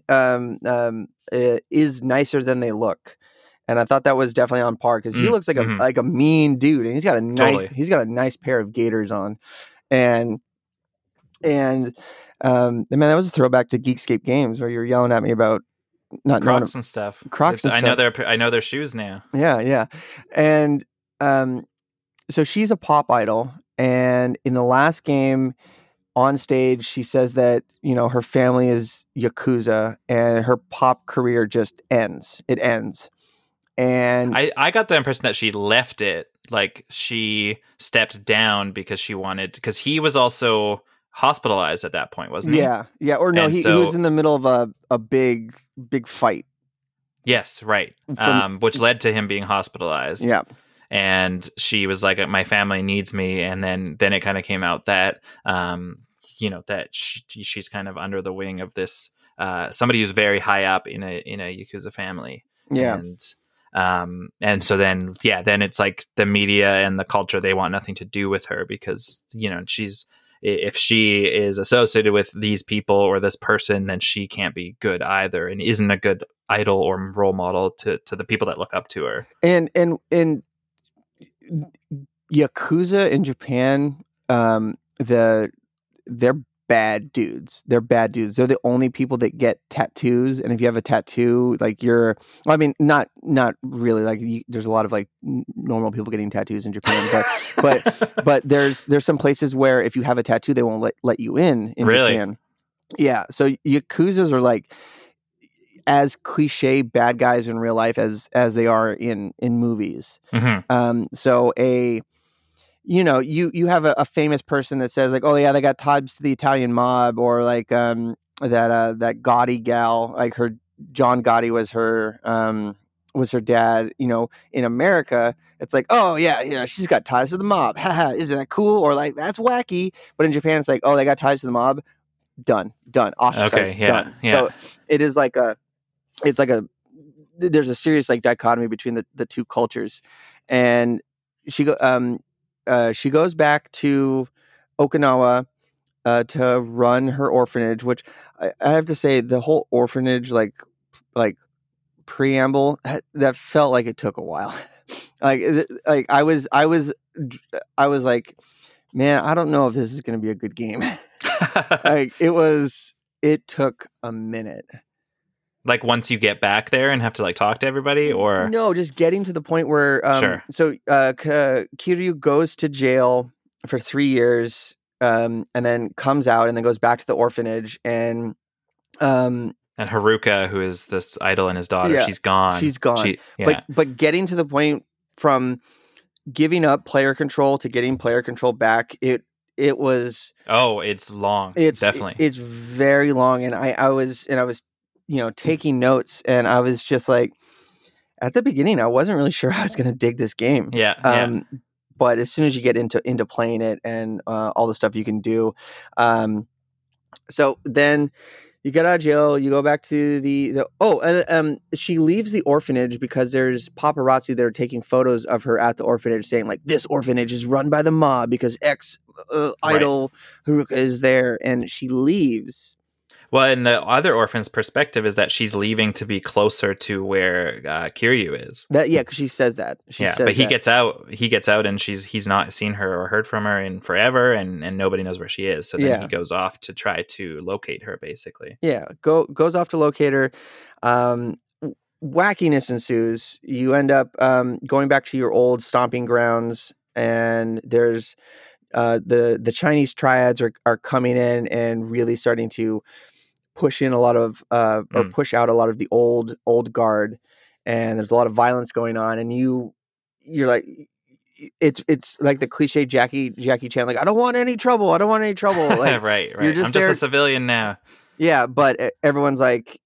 is nicer than they look." And I thought that was definitely on par because he looks like a mean dude, and he's got a nice pair of gaiters on, and man, that was a throwback to Geekscape Games where you're yelling at me about not Crocs and stuff. I know their shoes now. Yeah, and so she's a pop idol, and in the last game on stage, she says that her family is Yakuza, and her pop career just ends. It ends. And I got the impression that she left it, like she stepped down because he was also hospitalized at that point, wasn't he? Yeah. Or no, he was in the middle of a big fight. Yes, right. Which led to him being hospitalized. Yeah. And she was like, "My family needs me," and then it kind of came out that that she's kind of under the wing of this somebody who's very high up in a Yakuza family. Yeah. And so then it's like the media and the culture, they want nothing to do with her because, if she is associated with these people or this person, then she can't be good either and isn't a good idol or role model to the people that look up to her. And Yakuza in Japan, they're bad dudes. They're the only people that get tattoos, and if you have a tattoo, like not really, like there's a lot of like normal people getting tattoos in Japan, but there's some places where if you have a tattoo, they won't let you in really? Japan. Yeah, so Yakuzas are like as cliche bad guys in real life as they are in movies. So you have a famous person that says like, oh yeah, they got ties to the Italian mob, or like that Gotti gal, like John Gotti was her dad. In America, it's like, oh yeah, she's got ties to the mob. Haha, isn't that cool? Or like, that's wacky. But in Japan, it's like, oh, they got ties to the mob. Done. Ostracized. Okay, yeah, done. Yeah. So it is like there's a serious like dichotomy between the two cultures, and she goes back to Okinawa to run her orphanage, which I have to say, the whole orphanage like preamble, that felt like it took a while. like I was like, man, I don't know if this is going to be a good game. Like it took a minute. Like once you get back there and have to like talk to everybody, or no, just getting to the point where sure. So Kiryu goes to jail for 3 years, and then comes out and then goes back to the orphanage, and Haruka, who is this idol and his daughter, she's gone. But getting to the point from giving up player control to getting player control back, it was it's long. Definitely. It's very long, and I was taking notes, and I was just like, at the beginning I wasn't really sure I was going to dig this game. Yeah. But as soon as you get into playing it and all the stuff you can do, so then you get out of jail, you go back to she leaves the orphanage because there's paparazzi that are taking photos of her at the orphanage saying like, this orphanage is run by the mob because idol Haruka is there, and she leaves. Well, and the other orphan's perspective is that she's leaving to be closer to where Kiryu is. Because she says that. He gets out. He gets out, and he's not seen her or heard from her in forever, and nobody knows where she is. So then he goes off to try to locate her, basically. Yeah, goes off to locate her. Wackiness ensues. You end up going back to your old stomping grounds, and there's the Chinese triads are coming in and really starting to push in a lot of or push out a lot of the old guard, and there's a lot of violence going on, and you're like, it's like the cliche Jackie Chan, like, I don't want any trouble. Like, right. I'm just a civilian now. Yeah, but everyone's like,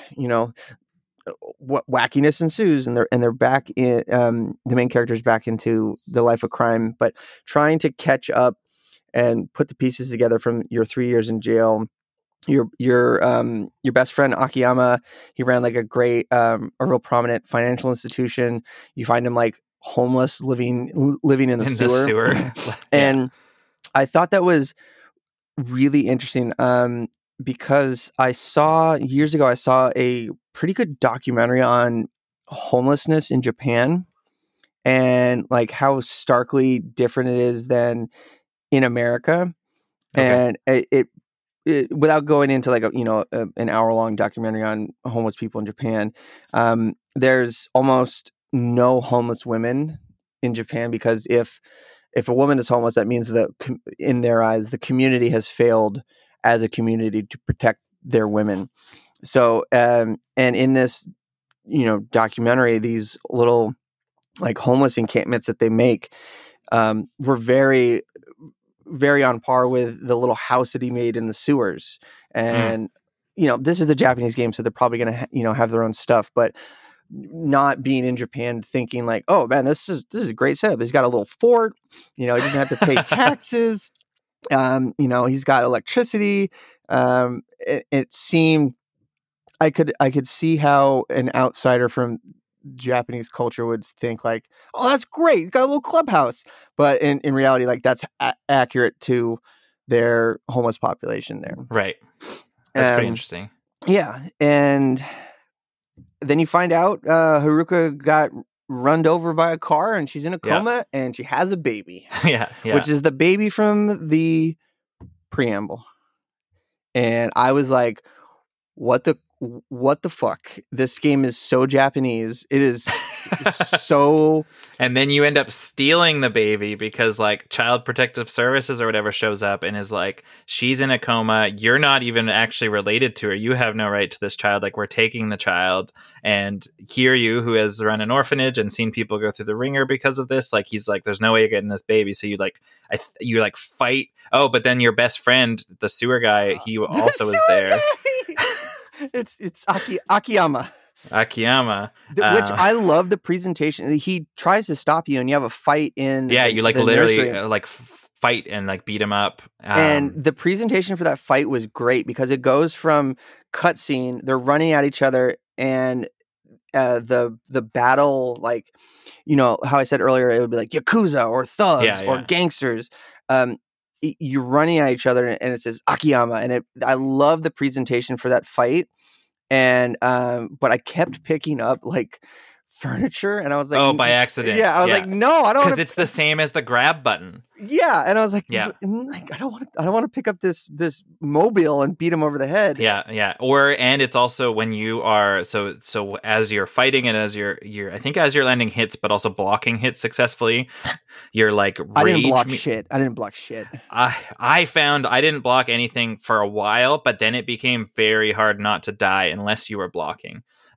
wackiness ensues, and they're back in the main character's back into the life of crime, but trying to catch up and put the pieces together from your 3 years in jail. Your best friend Akiyama, he ran like a real prominent financial institution. You find him like homeless, living in the sewer. And I thought that was really interesting because years ago I saw a pretty good documentary on homelessness in Japan and like how starkly different it is than in America. Okay. And it without going into like an hour-long documentary on homeless people in Japan, there's almost no homeless women in Japan, because if a woman is homeless, that means that in their eyes the community has failed as a community to protect their women. So and in this documentary, these little like homeless encampments that they make were very, very on par with the little house that he made in the sewers. And this is a Japanese game, so they're probably going to have their own stuff, but not being in Japan thinking like, oh man, this is a great setup. He's got a little fort, he doesn't have to pay taxes. He's got electricity. It seemed I could see how an outsider from Japanese culture would think like, oh, that's great, got a little clubhouse, but in reality, like, that's accurate to their homeless population there. Right. That's pretty interesting. Yeah. And then you find out Haruka got run over by a car and she's in a coma and she has a baby. Yeah. Which is the baby from the preamble. And I was like, what the fuck? This game is so Japanese. It is so... And then you end up stealing the baby because like Child Protective Services or whatever shows up and is like, she's in a coma. You're not even actually related to her. You have no right to this child. Like, we're taking the child. And Kiryu, who has run an orphanage and seen people go through the ringer because of this, like, he's like, there's no way you're getting this baby. So you fight. Oh, but then your best friend, the sewer guy, he also is there. It's Akiyama. Which I love the presentation. He tries to stop you and you have a fight in you like literally fight and like beat him up. And the presentation for that fight was great because it goes from cutscene, they're running at each other, and the battle, like, how I said earlier, it would be like Yakuza or thugs or gangsters. You're running at each other and it says Akiyama, and I love the presentation for that fight. And but I kept picking up like furniture, and I was like, oh, by accident. I was like, no, I don't, because it's the same as the grab button. And I was like, I don't want to pick up this mobile and beat him over the head. And it's also when you are so as you're fighting and as you're I think as you're landing hits but also blocking hits successfully, you're like, I didn't block shit. I found I didn't block anything for a while, but then it became very hard not to die unless you were blocking.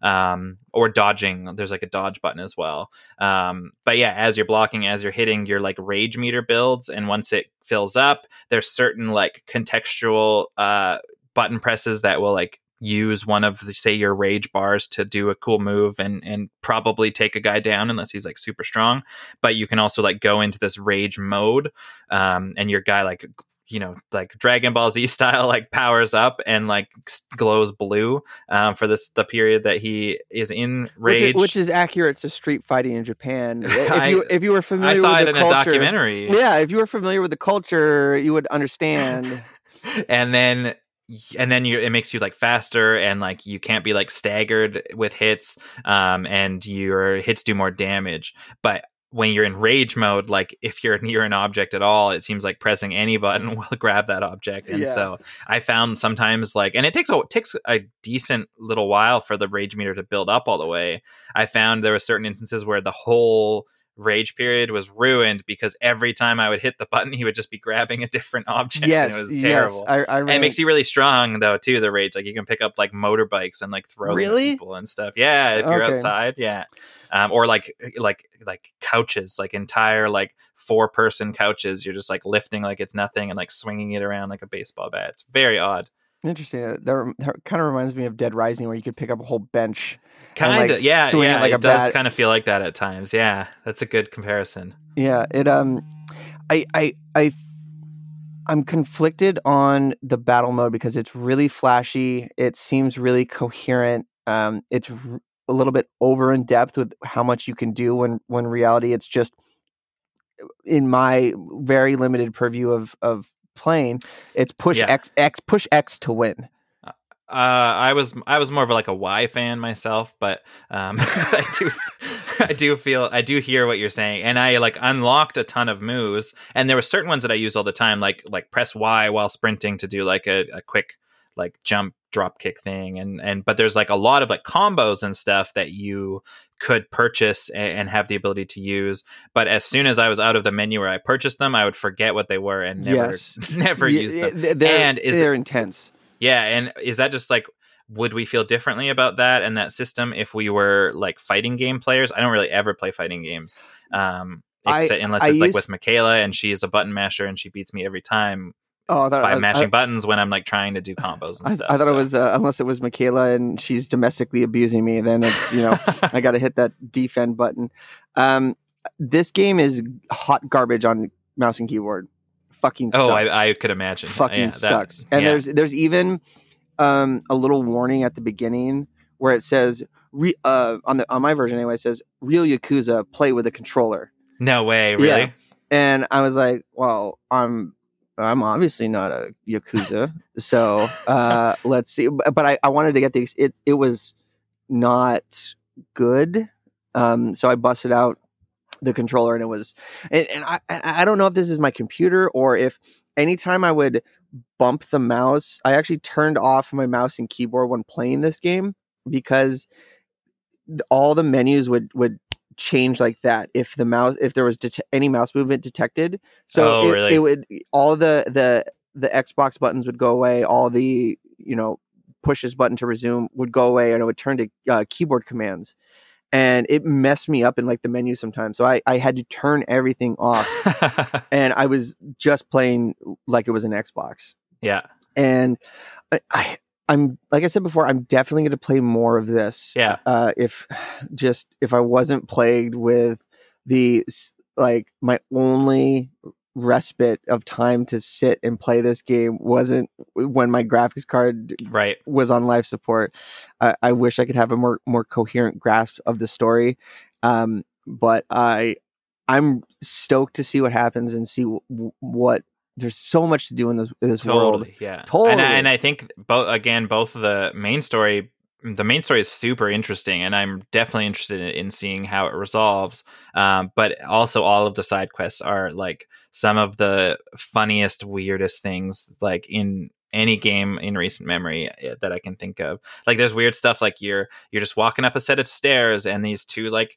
or dodging. There's like a dodge button as well. But yeah, as you're blocking, as you're hitting, your like rage meter builds, and once it fills up, there's certain like contextual button presses that will like use one of say your rage bars to do a cool move and probably take a guy down unless he's like super strong. But you can also like go into this rage mode, and your guy like like Dragon Ball Z style like powers up and like glows blue for the period that he is in rage, which is accurate to street fighting in Japan. If you were familiar, I saw with it the in culture, a documentary. Yeah, if you were familiar with the culture, you would understand. and then it makes you like faster, and like you can't be like staggered with hits, and your hits do more damage. But when you're in rage mode, like if you're near an object at all, it seems like pressing any button will grab that object. And so I found sometimes like, and it takes a decent little while for the rage meter to build up all the way. I found there were certain instances where the whole rage period was ruined because every time I would hit the button, he would just be grabbing a different object. Yes, and it was terrible. Yes, and it makes you really strong though too. The rage, like you can pick up like motorbikes and like throw them at people and stuff. Yeah, if you're outside, yeah. Or like couches, like entire like 4-person couches. You're just like lifting like it's nothing and like swinging it around like a baseball bat. It's very odd. Interesting. That kind of reminds me of Dead Rising, where you could pick up a whole bench. Kind of, like, yeah. It, like it does kind of feel like that at times. Yeah, that's a good comparison. Yeah, it. I'm conflicted on the battle mode because it's really flashy. It seems really coherent. It's a little bit over in depth with how much you can do when reality it's just, in my very limited purview of playing, it's push X to win. I was more of like a Y fan myself, but I do hear what you're saying, and I like unlocked a ton of moves, and there were certain ones that I use all the time, like press Y while sprinting to do like a quick like jump drop kick thing, and but there's like a lot of like combos and stuff that you could purchase and have the ability to use, but as soon as I was out of the menu where I purchased them, I would forget what they were and never use them. They're intense. Yeah, and is that just like, would we feel differently about that and that system if we were like fighting game players? I don't really ever play fighting games, unless it's like with Michaela, and she's a button masher and she beats me every time by mashing buttons when I'm like trying to do combos and stuff. I thought it was unless it was Michaela and she's domestically abusing me, then it's I got to hit that defend button. This game is hot garbage on mouse and keyboard. Fucking sucks. I could imagine. Sucks. And there's even a little warning at the beginning where it says on my version anyway, it says real Yakuza play with a controller. No way, really? Yeah. And I was like, well, I'm obviously not a Yakuza, so let's see. But I wanted to get these. It was not good, so I busted out the controller, and it was, and I don't know if this is my computer or if anytime I would bump the mouse, I actually turned off my mouse and keyboard when playing this game because all the menus would change like that if there was any mouse movement detected. So really? It would, all the Xbox buttons would go away, all the push this button to resume would go away, and it would turn to keyboard commands. And it messed me up in like the menu sometimes. So I had to turn everything off and I was just playing like it was an Xbox. Yeah. And I'm like I said before, I'm definitely going to play more of this. Yeah. If I wasn't plagued with my only respite of time to sit and play this game wasn't when my graphics card was on life support. I wish I could have a more coherent grasp of the story, but I'm stoked to see what happens and see what there's so much to do in this world. Yeah, totally. And I think both the main story is super interesting, and I'm definitely interested in seeing how it resolves. But also all of the side quests are like some of the funniest, weirdest things like in any game in recent memory that I can think of. Like there's weird stuff like you're just walking up a set of stairs and these two like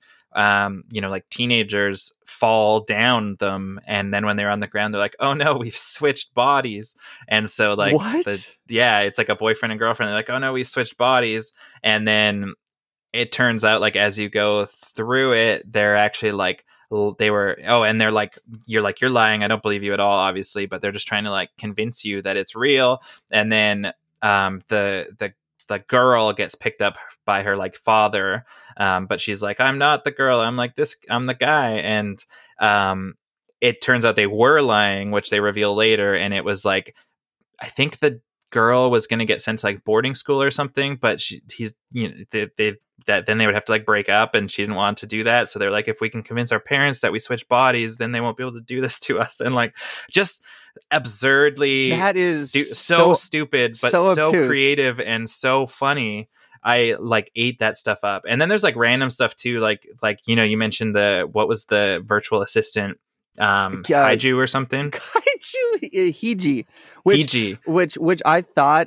teenagers fall down them, and then when they're on the ground they're like, oh no, we've switched bodies. And so like what? It's like a boyfriend and girlfriend. They're like, oh no, we switched bodies. And then it turns out like as you go through it, they're actually like they were and they're like you're lying, I don't believe you at all, obviously, but they're just trying to like convince you that it's real. And then the girl gets picked up by her like father, but she's like, I'm not the girl, I'm the guy. And it turns out they were lying, which they reveal later. And it was like, I think the girl was going to get sent to like boarding school or something, but then they would have to like break up, and she didn't want to do that. So they're like, if we can convince our parents that we switch bodies, then they won't be able to do this to us. And like, just absurdly, that is so stupid, but so creative and so funny. I like ate that stuff up. And then there's like random stuff too. Like, you mentioned what was the virtual assistant, Kaiju or something? Hiji, which I thought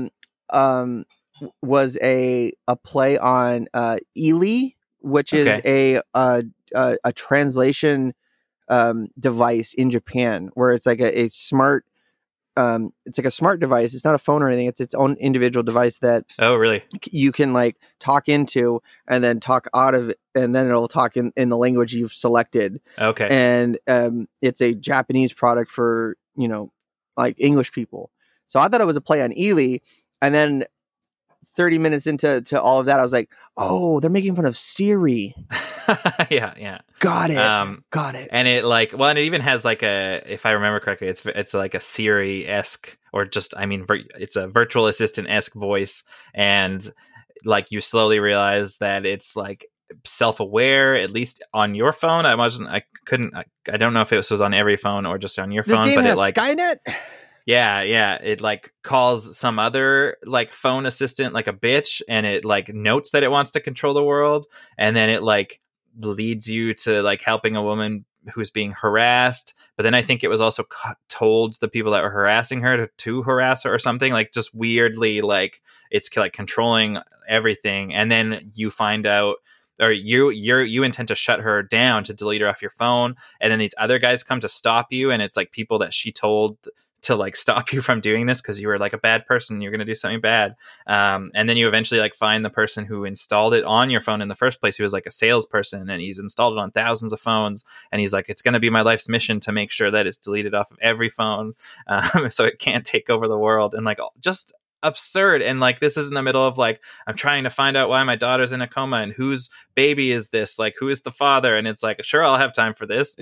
was a play on Ely, which is a translation device in Japan, where it's like a smart it's like a smart device. It's not a phone or anything. It's its own individual device that really you can like talk into and then talk out of, and then it'll talk in the language you've selected. Okay. And it's a Japanese product for, like English people. So I thought it was a play on Ely, and then 30 minutes into all of that, I was like, oh, they're making fun of Siri. yeah. Got it. And it like, and it even has like if I remember correctly, it's like a Siri-esque, or just, it's a virtual assistant-esque voice. And like, you slowly realize that it's like self-aware, at least on your phone. I don't know if it was on every phone or just on your phone. This game but has it like Skynet? Yeah. It like calls some other like phone assistant like a bitch, and it like notes that it wants to control the world, and then it like leads you to like helping a woman who's being harassed. But then I think it was also told the people that were harassing her to harass her or something, like just weirdly, like it's like controlling everything. And then you find out, or you intend to shut her down, to delete her off your phone, and then these other guys come to stop you, and it's like people that she told to like stop you from doing this because you were like a bad person, you're going to do something bad. And then you eventually like find the person who installed it on your phone in the first place, who was like a salesperson, and he's installed it on thousands of phones, and he's like, it's going to be my life's mission to make sure that it's deleted off of every phone, so it can't take over the world. And like, just absurd. And like, this is in the middle of like, I'm trying to find out why my daughter's in a coma, and whose baby is this, like who is the father, and it's like, sure, I'll have time for this.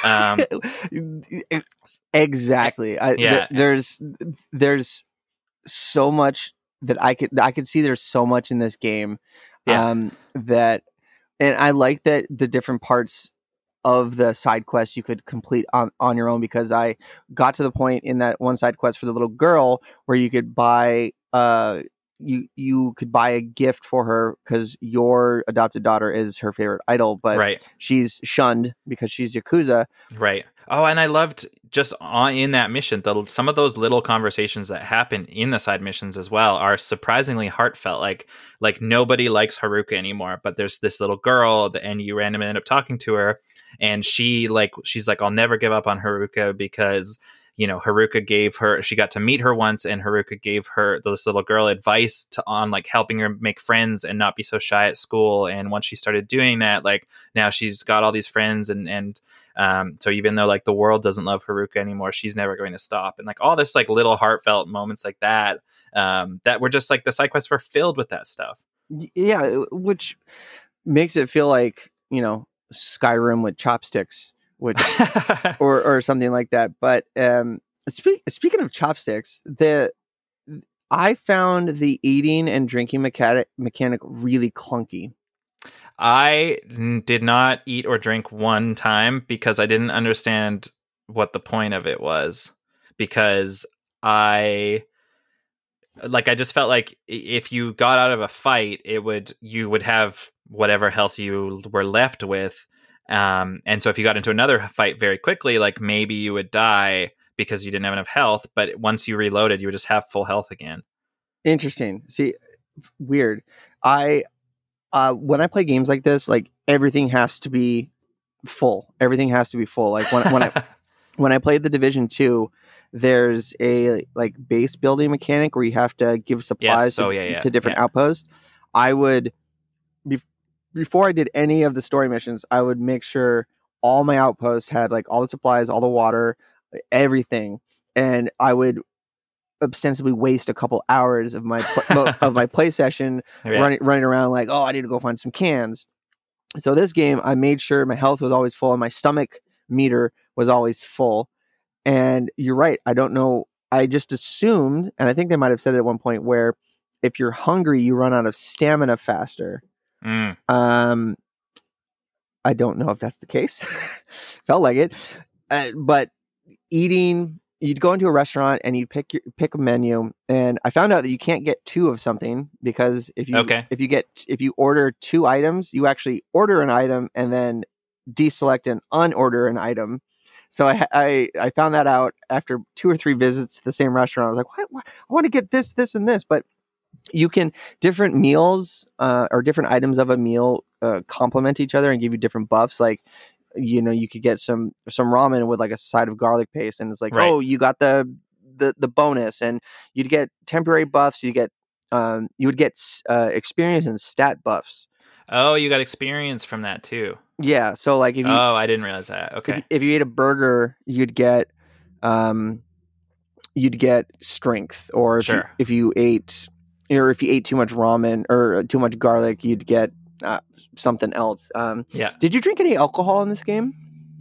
Exactly. There's so much that I could see. There's so much in this game that, and I like that the different parts of the side quest you could complete on your own, because I got to the point in that one side quest for the little girl where you could buy you could buy a gift for her because your adopted daughter is her favorite idol, but she's shunned because she's Yakuza. Right. Oh, and I loved just in that mission, some of those little conversations that happen in the side missions as well are surprisingly heartfelt. Like nobody likes Haruka anymore, but there's this little girl, and you randomly end up talking to her, and she's like, I'll never give up on Haruka, because Haruka she got to meet her once, and Haruka gave this little girl advice on like helping her make friends and not be so shy at school. And once she started doing that, like now she's got all these friends, and so even though like the world doesn't love Haruka anymore, she's never going to stop. And like all this like little heartfelt moments like that, that were just like, the side quests were filled with that stuff. Yeah, which makes it feel like, Skyrim with chopsticks, which or something like that. But speaking of chopsticks, I found the eating and drinking mechanic really clunky. I did not eat or drink one time because I didn't understand what the point of it was, because I just felt like if you got out of a fight, you would have whatever health you were left with. And so if you got into another fight very quickly, like maybe you would die because you didn't have enough health, but once you reloaded, you would just have full health again. Interesting. See, weird. When I play games like this, like everything has to be full. Everything has to be full. Like when I played the Division 2, there's a like base building mechanic where you have to give supplies to different outposts. I would before I did any of the story missions, I would make sure all my outposts had like all the supplies, all the water, everything, and I would ostensibly waste a couple hours of my of my play session running around like, oh, I need to go find some cans. So this game, I made sure my health was always full and my stomach meter was always full. And you're right. I don't know. I just assumed, and I think they might have said it at one point, where if you're hungry, you run out of stamina faster. Mm. I don't know if that's the case. Felt like it. But eating, you'd go into a restaurant and you'd pick a menu, and I found out that you can't get two of something because if you order two items, you actually order an item and then deselect and unorder an item. So I found that out after 2 or 3 visits to the same restaurant. I was like, what? I want to get this, and this, but you can different meals or different items of a meal complement each other and give you different buffs. Like, you could get some ramen with like a side of garlic paste, and it's like, right. Oh, you got the bonus, and you'd get temporary buffs. You would get experience and stat buffs. Oh, you got experience from that too. Yeah, so like if you I didn't realize that. Okay. If you ate a burger, you'd get strength, or if you ate too much ramen or too much garlic, you'd get something else. Yeah. Did you drink any alcohol in this game?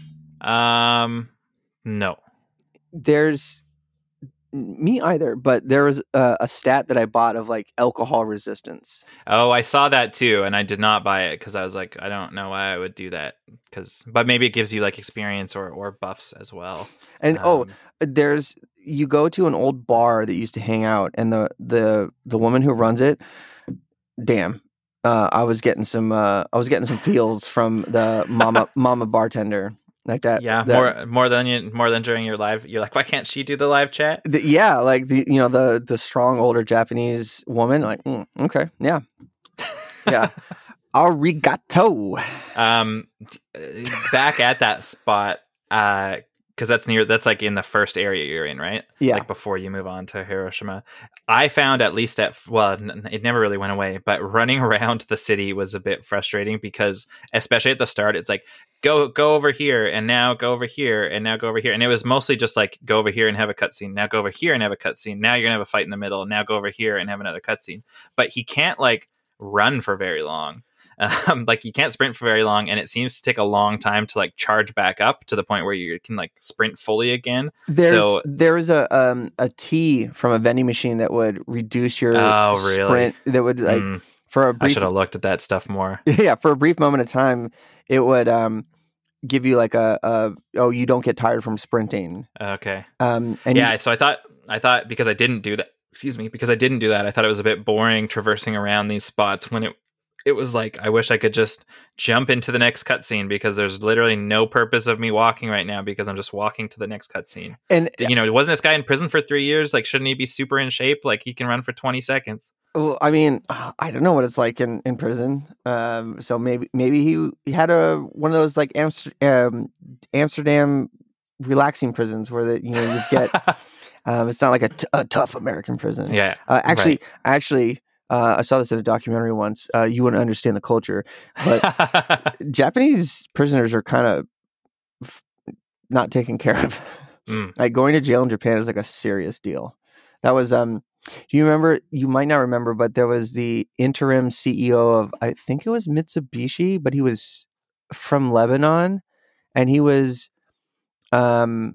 No. There's me either, but there was a stat that I bought of like alcohol resistance. Oh, I saw that too, and I did not buy it because I was like, I don't know why I would do that. But maybe it gives you like experience or buffs as well. And you go to an old bar that used to hang out, and the woman who runs it, damn. I was getting some feels from the mama bartender like that. Yeah, more than during your live. You're like, why can't she do the live chat? Like the strong older Japanese woman. Like, okay, yeah, yeah. Arigato. Back at that spot. Because that's like in the first area you're in, right? Yeah. Like before you move on to Hiroshima. I found it never really went away, but running around the city was a bit frustrating because especially at the start, it's like, go over here and now go over here and now go over here. And it was mostly just like, go over here and have a cutscene. Now go over here and have a cutscene. Now you're going to have a fight in the middle. Now go over here and have another cutscene. But he can't like run for very long. Like you can't sprint for very long, and it seems to take a long time to like charge back up to the point where you can like sprint fully again. There was a T from a vending machine that would reduce your sprint. That would like for a brief, I should have looked at that stuff more. Yeah, for a brief moment of time, it would give you like you don't get tired from sprinting. Okay. So I thought because I didn't do that. Because I didn't do that, I thought it was a bit boring traversing around these spots when it was like, I wish I could just jump into the next cutscene because there's literally no purpose of me walking right now because I'm just walking to the next cutscene. And wasn't this guy in prison for 3 years? Like, shouldn't he be super in shape? Like, he can run for 20 seconds. Well, I mean, I don't know what it's like in prison. So maybe he had one of those like Amsterdam relaxing prisons where you get. It's not like a tough American prison. Yeah. Actually. I saw this in a documentary once. You wouldn't understand the culture, but Japanese prisoners are kind of not taken care of. Like going to jail in Japan is like a serious deal. That was, do you remember? You might not remember, but there was the interim CEO of, I think it was Mitsubishi, but he was from Lebanon, and he was, I'm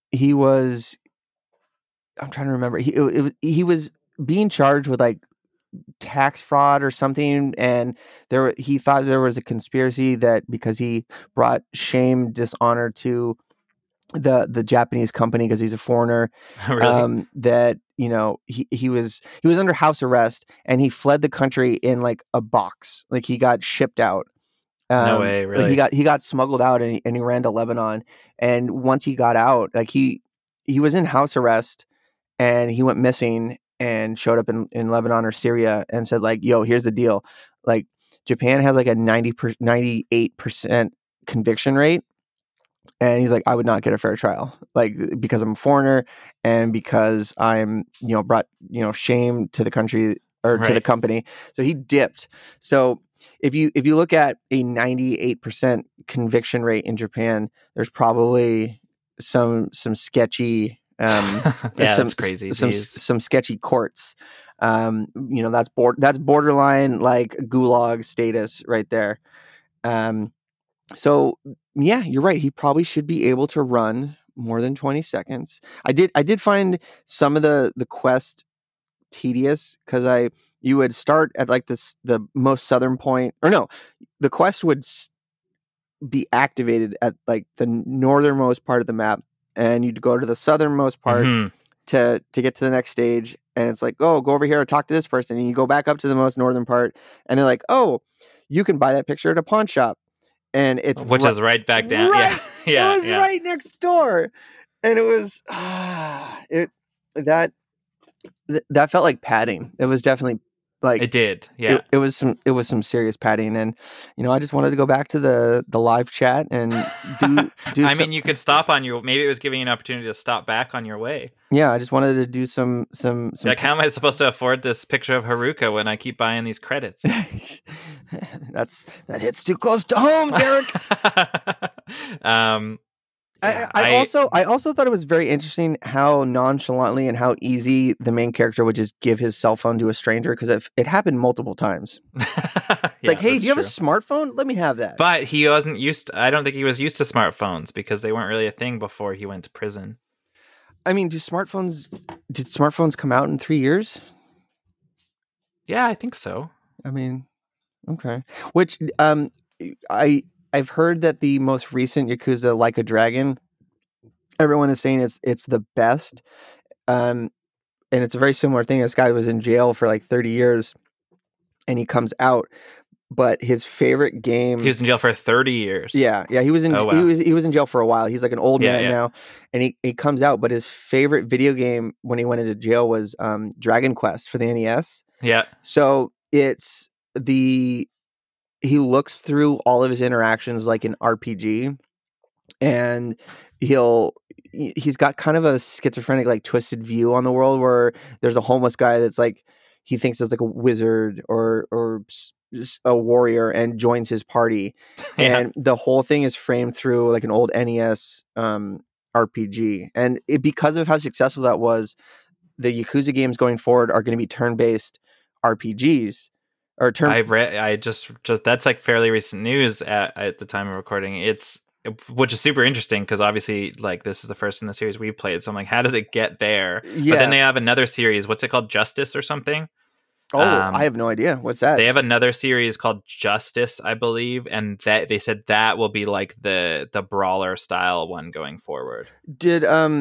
trying to remember. He was being charged with like tax fraud or something, and he thought there was a conspiracy that because he brought shame, dishonor to the Japanese company because he's a foreigner. Really? That he was under house arrest and he fled the country in like a box. Like he got shipped out. No way, really? Like he got smuggled out and he ran to Lebanon. And once he got out, like he was in house arrest and he went missing and showed up in Lebanon or Syria and said like, yo, here's the deal. Like Japan has like a 98% conviction rate. And he's like, I would not get a fair trial, like because I'm a foreigner and because I'm, brought, shame to the country or to the company. So he dipped. So if you look at a 98% conviction rate in Japan, there's probably some sketchy that's crazy. Some sketchy courts. That's borderline like gulag status right there. So yeah, you're right. He probably should be able to run more than 20 seconds. I did find some of the quest tedious because you would start at like the most southern point, or no, the quest would be activated at like the northernmost part of the map, and you'd go to the southernmost part to get to the next stage, and it's like, oh, go over here and talk to this person, and you go back up to the most northern part, and they're like, oh, you can buy that picture at a pawn shop. And it's is right back down. Right, yeah, it was right next door, and it was that felt like padding. It was definitely like it did. Yeah, it was some serious padding, and I just wanted to go back to the live chat and do. I mean, you could stop on your. Maybe it was giving you an opportunity to stop back on your way. Yeah, I just wanted to do some. Like, how am I supposed to afford this picture of Haruka when I keep buying these credits? That hits too close to home, Derek. I also thought it was very interesting how nonchalantly and how easy the main character would just give his cell phone to a stranger, because it happened multiple times. It's like, hey, do you have a smartphone? Let me have that. But he wasn't I don't think he was used to smartphones because they weren't really a thing before he went to prison. I mean, did smartphones come out in 3 years? Yeah, I think so. I mean, okay. Which I've heard that the most recent Yakuza Like a Dragon, everyone is saying it's the best. And it's a very similar thing. This guy was in jail for like 30 years and he comes out, but his favorite game. He was in jail for 30 years. Yeah. He was he was in jail for a while. He's like an old man now, and he comes out, but his favorite video game when he went into jail was Dragon Quest for the NES. Yeah. So he looks through all of his interactions like an RPG, and he's got kind of a schizophrenic, like twisted view on the world, where there's a homeless guy that's like, he thinks is like a wizard or a warrior and joins his party. Yeah. And the whole thing is framed through like an old NES RPG. And because of how successful that was, the Yakuza games going forward are going to be turn-based RPGs. I just that's like fairly recent news at the time of recording. Which is super interesting because obviously, like, this is the first in the series we've played. So I'm like, how does it get there? Yeah. But then they have another series. What's it called? Justice or something? Oh, I have no idea. What's that? They have another series called Justice, I believe, and that they said that will be like the brawler style one going forward. Did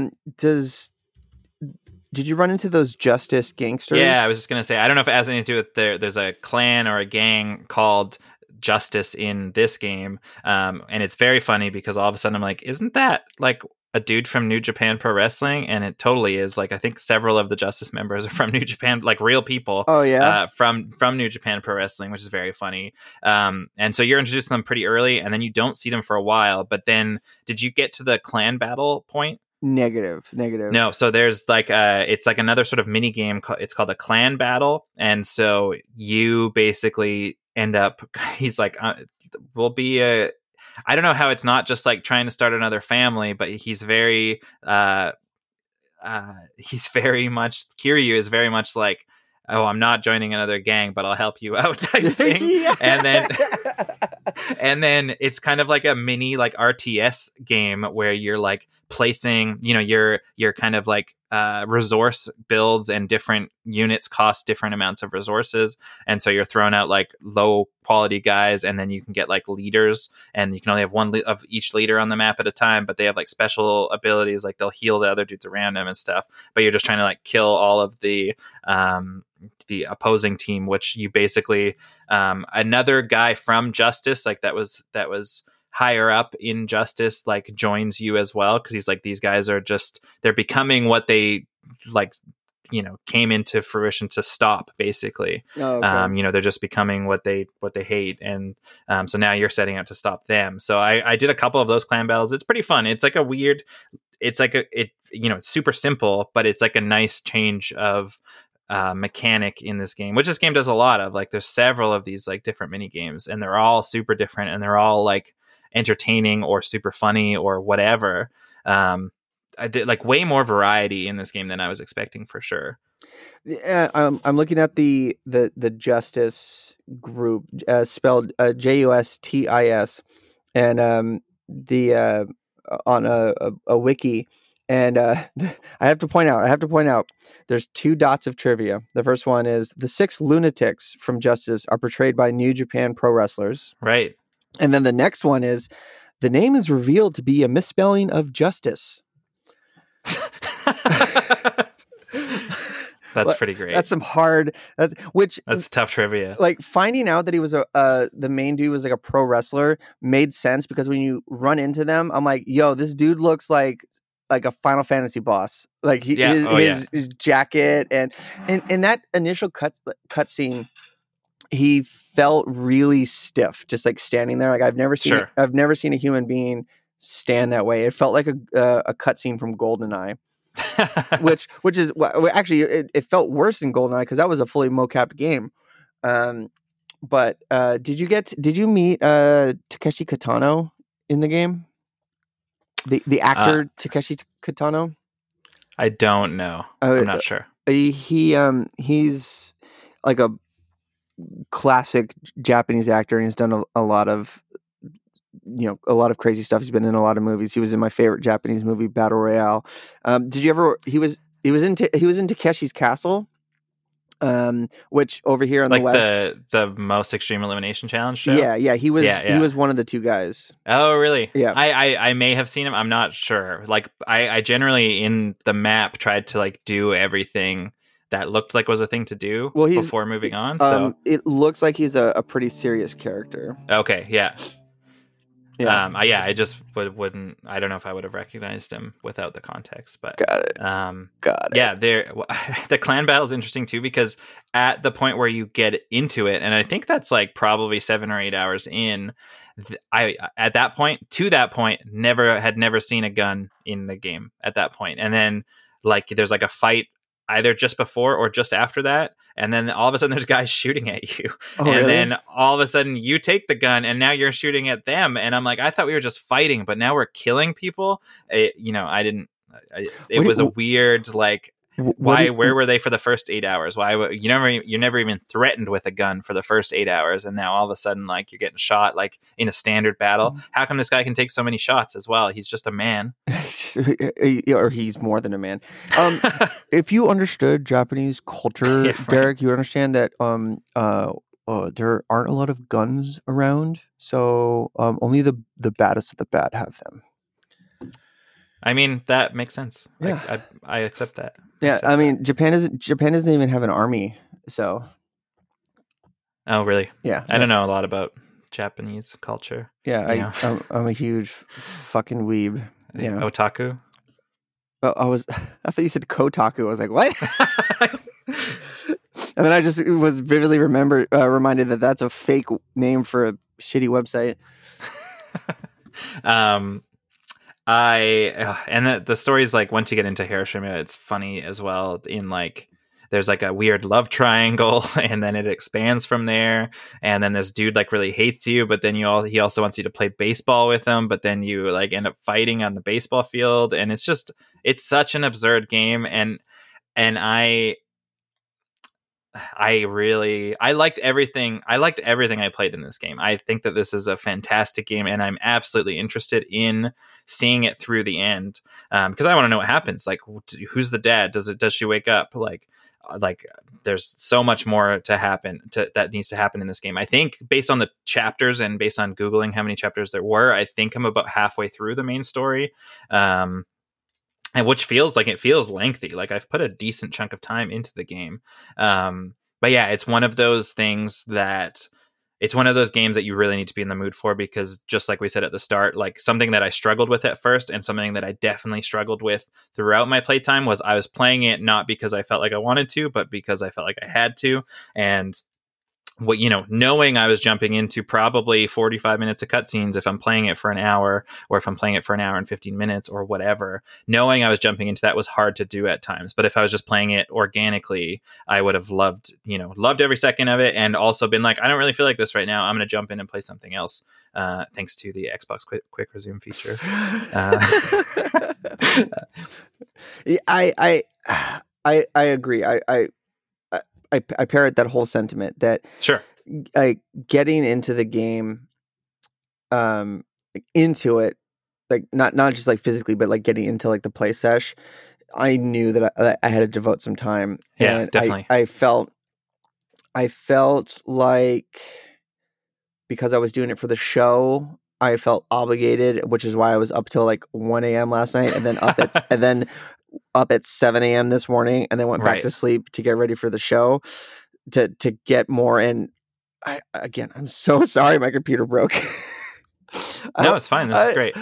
you run into those Justice gangsters? Yeah, I was just gonna say, I don't know if it has anything to do with there's a clan or a gang called Justice in this game, and it's very funny because all of a sudden I'm like, isn't that like a dude from New Japan Pro Wrestling? And it totally is. Like, I think several of the Justice members are from New Japan, like real people. Oh yeah, from New Japan Pro Wrestling, which is very funny. And so you're introducing them pretty early, and then you don't see them for a while. But then, did you get to the clan battle point? Negative. No, so there's like it's like another sort of mini game. It's called a clan battle, and so you basically end up. He's like, we'll be a. I don't know how it's not just like trying to start another family, but he's very much, Kiryu is very much like, oh, I'm not joining another gang, but I'll help you out type thing. Yeah. And then it's kind of like a mini like RTS game where you're like placing, you're kind of like resource builds, and different units cost different amounts of resources. And so you're throwing out like low quality guys, and then you can get like leaders, and you can only have one of each leader on the map at a time, but they have like special abilities, like they'll heal the other dudes around them and stuff. But you're just trying to like kill all of the opposing team, which you basically another guy from Justice, like that was higher up in Justice, like joins you as well, because he's like, these guys are just, they're becoming what they like, came into fruition to stop, basically. Oh, okay. They're just becoming what they hate, and so now you're setting out to stop them. So I did a couple of those clan battles. It's pretty fun. It's like it's super simple, but it's like a nice change of mechanic in this game, which this game does a lot of. Like there's several of these like different mini games, and they're all super different, and they're all like entertaining or super funny or whatever. I did like way more variety in this game than I was expecting for sure. Yeah, I'm looking at the Justice group, spelled JUSTIS, and the on a wiki, and I have to point out, there's 2 dots of trivia. The first one is the 6 lunatics from Justice are portrayed by New Japan Pro wrestlers, Right? and then the next one is the name is revealed to be a misspelling of justice. That's pretty great. That's some hard. That's tough trivia. Like finding out that he was the main dude was like a pro wrestler made sense, because when you run into them, I'm like, yo, this dude looks like a Final Fantasy boss. Like his jacket and that initial cut scene, he felt really stiff, just like standing there. Like I've never seen a human being stand that way. It felt like a cutscene from GoldenEye. which is actually it felt worse than GoldenEye, because that was a fully mocapped game. But did you meet Takeshi Kitano in the game? The actor Takeshi Kitano? I don't know. I'm not sure. He's like a classic Japanese actor, and he's done a lot of crazy stuff. He's been in a lot of movies. He was in my favorite Japanese movie, Battle Royale. Did you ever? He was in Takeshi's Castle, which over here on the west, the most extreme elimination challenge show. Yeah. He was one of the 2 guys. Oh, really? Yeah. I may have seen him. I'm not sure. Like I generally in the map tried to like do everything that looked like was a thing to do before moving on. So it looks like he's a pretty serious character. Okay. Yeah. Yeah. I just wouldn't. I don't know if I would have recognized him without the context, but got it. Yeah, the clan battle is interesting too, because at the point where you get into it, and I think that's like probably 7 or 8 hours in, to that point never seen a gun in the game at that point, and then like there's like a fight either just before or just after that, and then all of a sudden there's guys shooting at you, and really? Then all of a sudden you take the gun and now you're shooting at them, and I'm like, I thought we were just fighting, but now we're killing people. It was a weird like. Where were they for the first 8 hours? Why you're never even threatened with a gun for the first 8 hours, and now all of a sudden like you're getting shot like in a standard battle. How come this guy can take so many shots as well? He's just a man. Or he's more than a man. If you understood Japanese culture, Derek, you would understand that there aren't a lot of guns around, so only the baddest of the bad have them. I mean, that makes sense. Yeah. I accept that. Yeah, I mean, Japan doesn't even have an army, so. Oh, really? Yeah. I don't know a lot about Japanese culture. Yeah, I'm a huge fucking weeb. Yeah. Otaku? I thought you said Kotaku. I was like, what? And then I just was vividly reminded that that's a fake name for a shitty website. And the story's like, once you get into Hiroshima, it's funny as well. In like, there's like a weird love triangle, and then it expands from there. And then this dude like really hates you, but then he also wants you to play baseball with him. But then you like end up fighting on the baseball field, and it's such an absurd game. And I liked everything. I liked everything I played in this game. I think that this is a fantastic game, and I'm absolutely interested in seeing it through the end, because I want to know what happens. Like, who's the dad? Does she wake up? Like there's so much more to happen that needs to happen in this game. I think based on the chapters and based on Googling how many chapters there were, I think I'm about halfway through the main story. And which feels lengthy. Like I've put a decent chunk of time into the game. But yeah, it's one of those things that it's one of those games that you really need to be in the mood for, because just like we said at the start, like something that I struggled with at first and something that I definitely struggled with throughout my playtime was I was playing it not because I felt like I wanted to, but because I felt like I had to. And what, knowing I was jumping into probably 45 minutes of cutscenes if I'm playing it for an hour, or if I'm playing it for an hour and 15 minutes or whatever, knowing I was jumping into that was hard to do at times. But if I was just playing it organically, I would have loved every second of it, and also been like, I don't really feel like this right now, I'm going to jump in and play something else, thanks to the Xbox quick resume feature. I agree. I parrot that whole sentiment that Sure. Getting into the game, into it, like not just like physically, but like getting into like the play sesh, I knew that I had to devote some time. Yeah, and definitely. I felt like, because I was doing it for the show, I felt obligated, which is why I was up till like 1 a.m. last night, and then up at 7 a.m. this morning, and then went back to sleep to get ready for the show to get more. And I'm so sorry my computer broke. No, it's fine. This is great.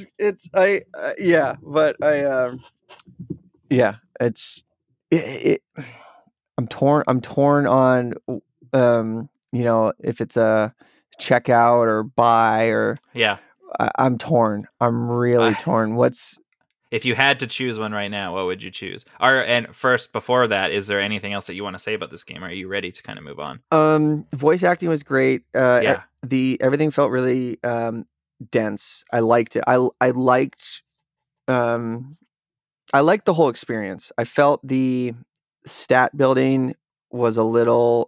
I'm torn on, if it's a checkout or buy, or I'm torn. I'm really torn. If you had to choose one right now, what would you choose? And first, before that, is there anything else that you want to say about this game? Are you ready to kind of move on? Voice acting was great. Everything felt really dense. I liked it. I liked the whole experience. I felt the stat building was a little.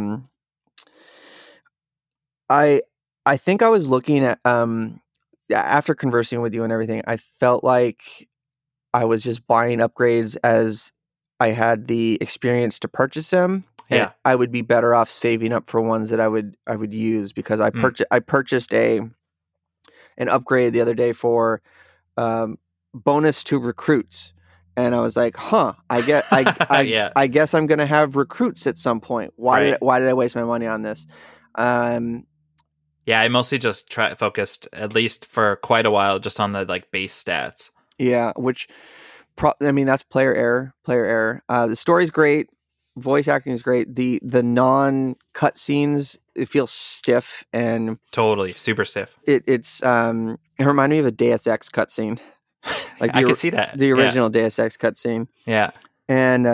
I think I was looking at after conversing with you and everything, I felt like I was just buying upgrades as I had the experience to purchase them. Yeah, I would be better off saving up for ones that I would use, because I purchased an upgrade the other day for bonus to recruits, and I was like, I guess I'm gonna have recruits at some point. Why did I waste my money on this? Yeah, I mostly just focused, at least for quite a while, just on the like base stats. Yeah, which, that's player error. The story's great, voice acting is great. The non cutscenes, it feels stiff and totally super stiff. It reminded me of a Deus Ex cutscene. Like I can see that, the original Deus Ex cutscene. Yeah, and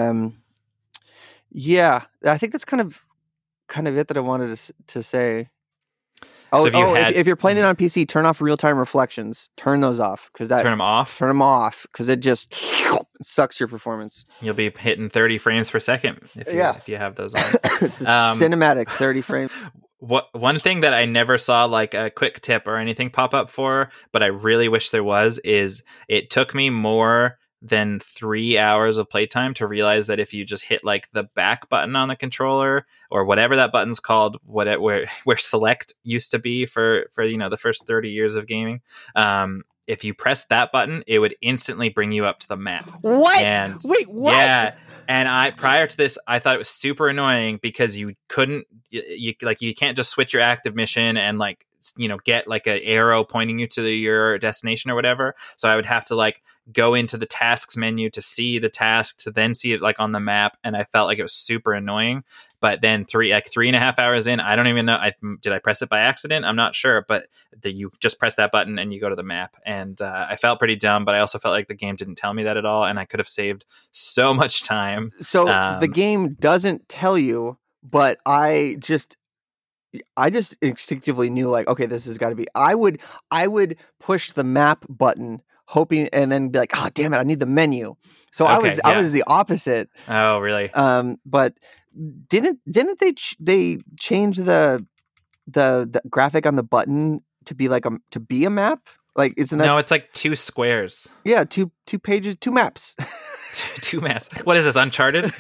I think that's kind of it that I wanted to say. If you're playing it on PC, turn off real-time reflections. Turn those off, turn them off. Turn them off, because it just sucks your performance. You'll be hitting 30 frames per second if you have those on. It's cinematic 30 frames. One thing that I never saw like a quick tip or anything pop up for, but I really wish there was, is it took me more than 3 hours of playtime to realize that if you just hit like the back button on the controller, or whatever that button's called, where select used to be for the first 30 years of gaming, if you press that button, it would instantly bring you up to the map. What? Wait, what? Yeah. And prior to this, I thought it was super annoying, because you couldn't, you can't just switch your active mission and like, get like an arrow pointing you to your destination or whatever. So I would have to like go into the tasks menu to see the task, to then see it like on the map. And I felt like it was super annoying. But then 3.5 hours in, I don't even know. Did I press it by accident? I'm not sure. But you just press that button and you go to the map. And I felt pretty dumb, but I also felt like the game didn't tell me that at all. And I could have saved so much time. So the game doesn't tell you, but I just instinctively knew, like, okay, this has got to be. I would push the map button, hoping, and then be like, oh damn it, I need the menu. So I was the opposite. Oh really? But didn't they change the graphic on the button to be like a map? Like, isn't that? No, it's like 2 squares. Yeah, two pages, 2 maps. 2 maps. What is this, Uncharted?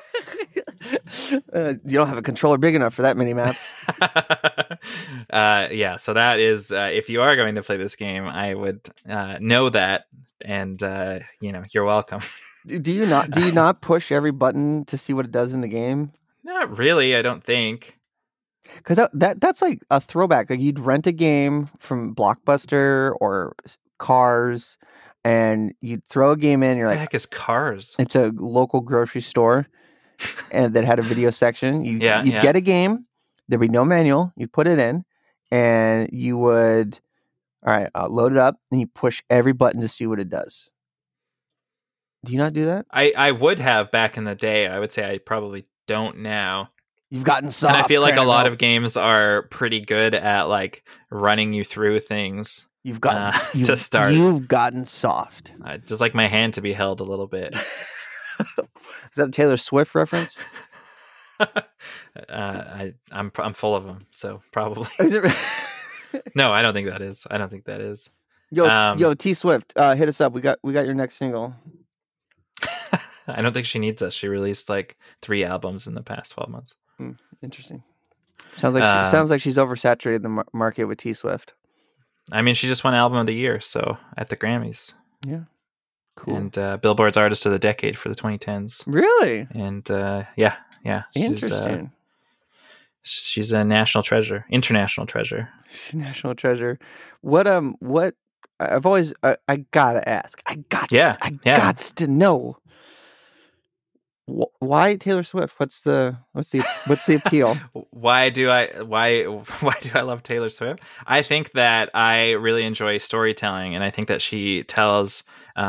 You don't have a controller big enough for that many maps. Yeah, so that is, if you are going to play this game, I would know that, and you're welcome. Do you not push every button to see what it does in the game? Not really, I don't think. Because that's like a throwback. Like, you'd rent a game from Blockbuster or Cars, and you'd throw a game in. You're like, what the heck is Cars? It's a local grocery store, and that had a video section. You'd get a game, there'd be no manual. You'd put it in, and you would, all right, I'll load it up, and you push every button to see what it does. Do you not do that? I would have back in the day. I would say I probably don't now. You've gotten soft. And I feel like a lot Crandall. of games are pretty good at like running you through things. You've gotten to start. You've gotten soft. I just like my hand to be held a little bit. Is that a Taylor Swift reference? I'm full of them, so probably. Is it? No, I don't think that is. I don't think that is. Yo, T Swift, hit us up. We got your next single. I don't think she needs us. She released like 3 albums in the past 12 months. Interesting. Sounds like she's oversaturated the market with T Swift. I mean, she just won Album of the Year, so at the Grammys. Yeah. Cool. And Billboard's Artist of the Decade for the 2010s. Really? And yeah. Interesting. She's a national treasure, international treasure. National treasure. What I've always I gotta ask. I got to know. Why Taylor Swift? What's the appeal? Why do I love Taylor Swift? I think that I really enjoy storytelling, and I think that she tells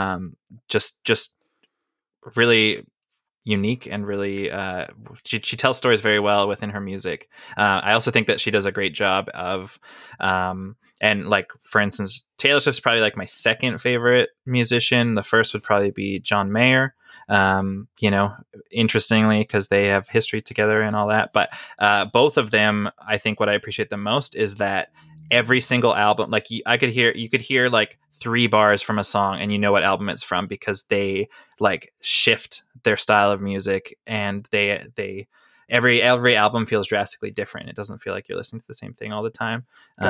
just really unique and really she tells stories very well within her music. I also think that she does a great job of and like, for instance, Taylor Swift's probably like my second favorite musician. The first would probably be John Mayer. Interestingly, because they have history together and all that. But both of them, I think what I appreciate the most is that every single album, like you could hear like 3 bars from a song and you know what album it's from, because they like shift their style of music, and they every album feels drastically different. It doesn't feel like you're listening to the same thing all the time.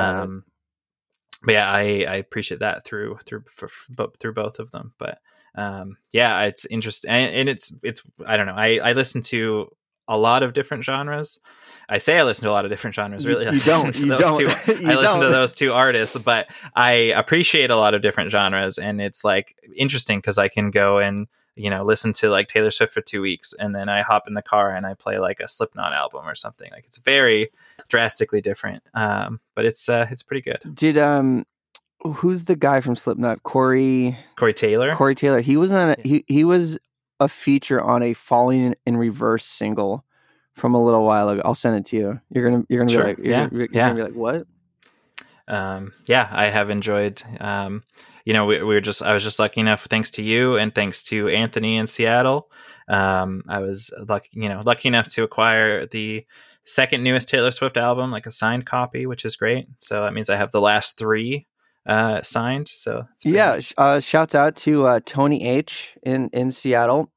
But yeah, I appreciate that through both of them. But yeah, it's interesting, and it's I don't know. I listen to a lot of different genres. I say I listen to a lot of different genres. Really, I listen to those 2 artists, but I appreciate a lot of different genres, and it's like interesting because I can go and listen to like Taylor Swift for 2 weeks, and then I hop in the car and I play like a Slipknot album or something. Like, it's very drastically different, but it's pretty good. Did who's the guy from Slipknot? Corey Taylor. Corey Taylor. He was on he was a feature on a Falling in Reverse single from a little while ago. I'll send it to you. You're gonna sure. be like, you're gonna be like, what? Yeah, I have enjoyed. I was just lucky enough, thanks to you and thanks to Anthony in Seattle. I was lucky enough to acquire the second newest Taylor Swift album, like a signed copy, which is great. So that means I have the last 3 signed. So yeah, shouts out to Tony H in Seattle,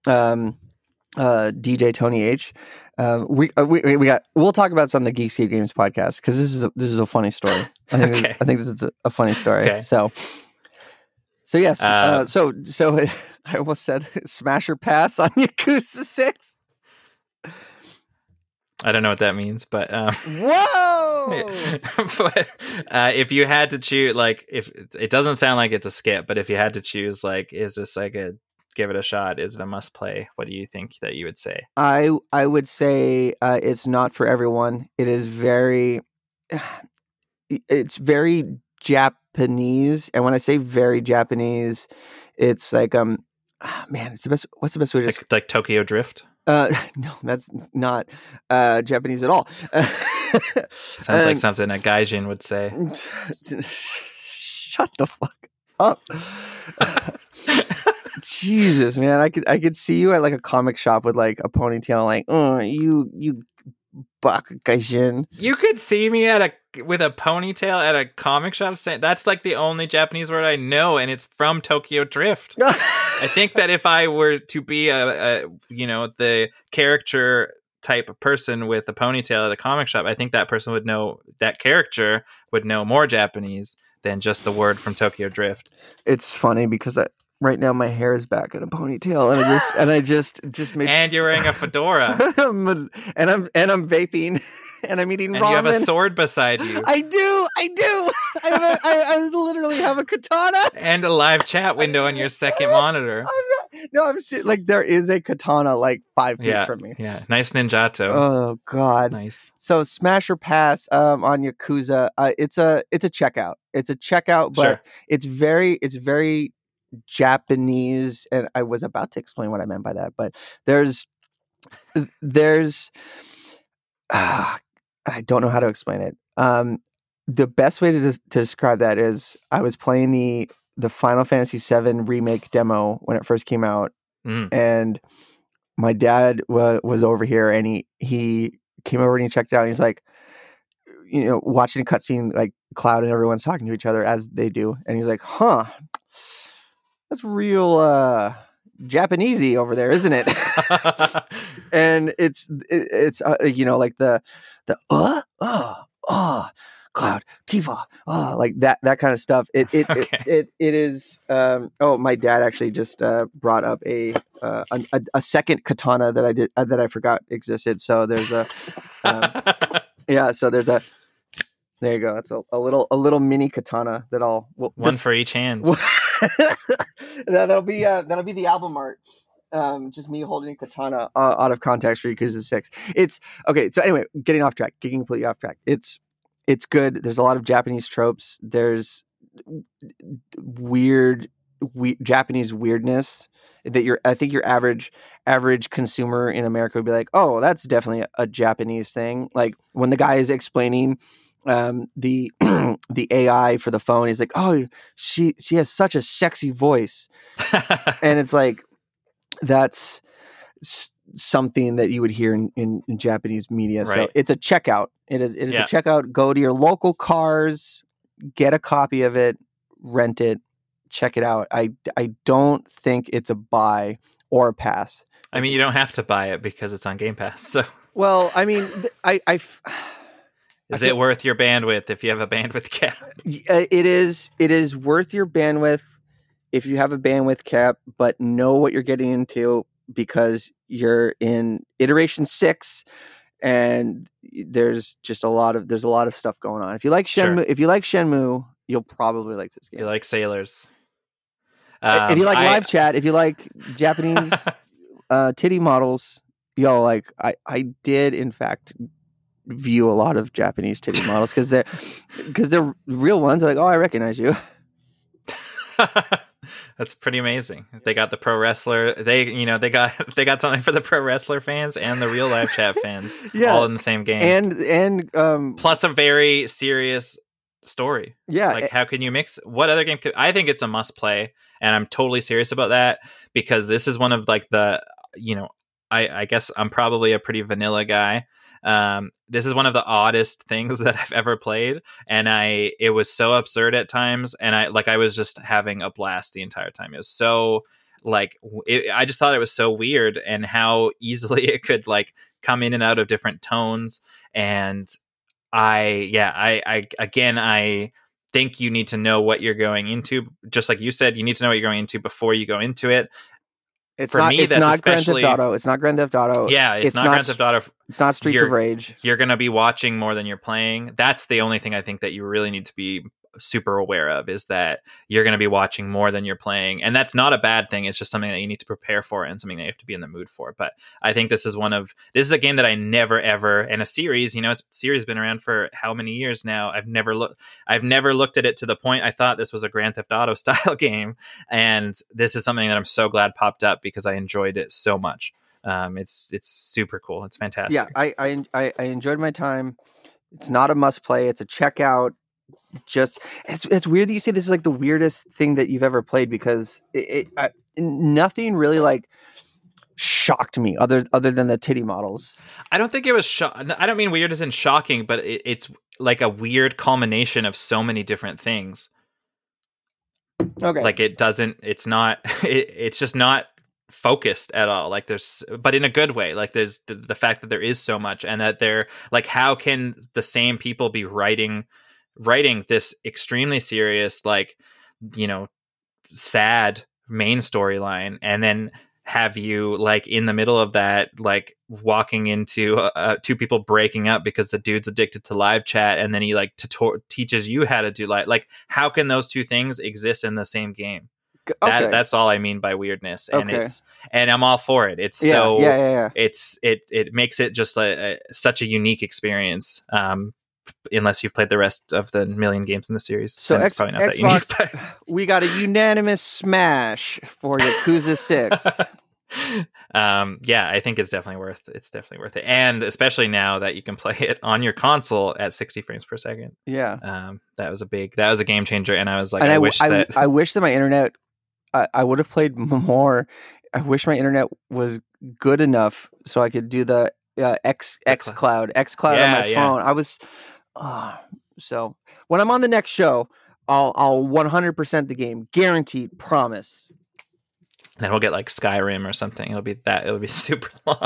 DJ Tony H. We'll talk about this on the Geekscape Games podcast, because this is a funny story. I think this is a funny story. Okay. So yes. So I almost said smash or pass on Yakuza 6. I don't know what that means, but whoa! But if you had to choose, like, if it doesn't sound like it's a skip, but if you had to choose, like, is this like a give it a shot? Is it a must play? What do you think that you would say? I would say it's not for everyone. It is it's very Japanese, and when I say very Japanese, it's like man, it's the best. What's the best way to like Tokyo Drift? No, that's not Japanese at all. Sounds like something a gaijin would say. Shut the fuck up. Jesus, man, I could see you at like a comic shop with like a ponytail, like, oh, you buck gaijin. You could see me with a ponytail at a comic shop saying that's like the only Japanese word I know, and it's from Tokyo Drift. I think that if I were to be the caricature type of person with a ponytail at a comic shop, I think that person would know, that character would know more Japanese than just the word from Tokyo Drift. It's funny because right now my hair is back in a ponytail, and I just made. And you're wearing a fedora, and I'm vaping, and I'm eating ramen. And you have a sword beside you. I do. I literally have a katana and a live chat window on your second monitor. No, like there is a katana like 5 feet from me. Yeah, nice ninjato. Oh God, Nice. So Smash or Pass on Yakuza, it's a checkout. It's a checkout, but Sure. it's very Japanese. And I was about to explain what I meant by that, but there's I don't know how to explain it. The best way to describe that is I was playing the Final Fantasy VII remake demo when it first came out, and my dad was over here, and he came over and he checked it out. And he's like, watching a cutscene, like Cloud and everyone's talking to each other as they do, and he's like, "Huh, that's real Japanesey over there, isn't it?" And it's like the Cloud, Tifa, like that kind of stuff. It is. My dad actually just brought up a second katana that I forgot existed. So there's a So there's a. There you go. That's a little mini katana that one for each hand. that'll be the album art. Just me holding a katana out of context for Yakuza 6. It's okay. So anyway, getting completely off track. It's good. There's a lot of Japanese tropes. There's weird Japanese weirdness that I think your average consumer in America would be like, oh, that's definitely a Japanese thing. Like when the guy is explaining the AI for the phone, he's like, oh, she has such a sexy voice. And it's like, that's something that you would hear in Japanese media. Right. So it's a checkout. It is a checkout. Go to your local cars, get a copy of it, rent it, check it out. I don't think it's a buy or a pass. I mean, you don't have to buy it because it's on Game Pass. So well, I mean, is it worth your bandwidth if you have a bandwidth cap? It is worth your bandwidth if you have a bandwidth cap, but know what you're getting into because you're in iteration 6 and there's a lot of stuff going on. If you like Shenmue, you'll probably like this game. You like sailors. If you like live chat, if you like Japanese titty models, like I did in fact view a lot of Japanese titty models because they're real ones. Like, oh, I recognize you. That's pretty amazing. They got the pro wrestler. They got something for the pro wrestler fans and the real live chat fans, all in the same game. And plus a very serious story. Yeah, like how can you mix? What other game could? I think it's a must play, and I'm totally serious about that because this is one of like the I guess I'm probably a pretty vanilla guy. This is one of the oddest things that I've ever played, and it was so absurd at times, and I was just having a blast the entire time. It was so I just thought it was so weird, and how easily it could like come in and out of different tones. And I think you need to know what you're going into. Just like you said, you need to know what you're going into before you go into it. It's not Grand Theft Auto. It's not Grand Theft Auto. Yeah, it's not Grand Theft Auto. It's not Streets of Rage. You're going to be watching more than you're playing. That's the only thing I think that you really need to be super aware of, is that you're going to be watching more than you're playing. And that's not a bad thing. It's just something that you need to prepare for and something that you have to be in the mood for. But I think this is a game that I never ever, in a series, series has been around for how many years now? I've never looked at it to the point I thought this was a Grand Theft Auto style game. And this is something that I'm so glad popped up because I enjoyed it so much. It's super cool. It's fantastic. Yeah, I enjoyed my time. It's not a must play. It's a checkout. Just it's weird that you say this is like the weirdest thing that you've ever played, because nothing really like shocked me other than the titty models. I don't think it was I don't mean weird as in shocking, but it's like a weird culmination of so many different things. Okay, like it's just not focused at all. Like but in a good way. Like there's the fact that there is so much, and that they're like, how can the same people be writing this extremely serious, like, sad main storyline, and then have you like in the middle of that, like walking into two people breaking up because the dude's addicted to live chat, and then he like teaches you how to do like how can those two things exist in the same game? Okay. That's all I mean by weirdness, and Okay. I'm all for it. It's Yeah, so yeah. it makes it just such a unique experience. Unless you've played the rest of the million games in the series, So then it's probably not Xbox, that unique. we got a unanimous smash for Yakuza 6. Yeah, I think it's definitely worth it, and especially now that you can play it on your console at 60 frames per second. Yeah. That was a game changer, and I was like, And I wish that my internet, I would have played more. I wish my internet was good enough so I could do the xCloud on my phone. I was so when I'm on the next show, I'll 100% the game, guaranteed, promise. Then we'll get like Skyrim or something. It'll be super long.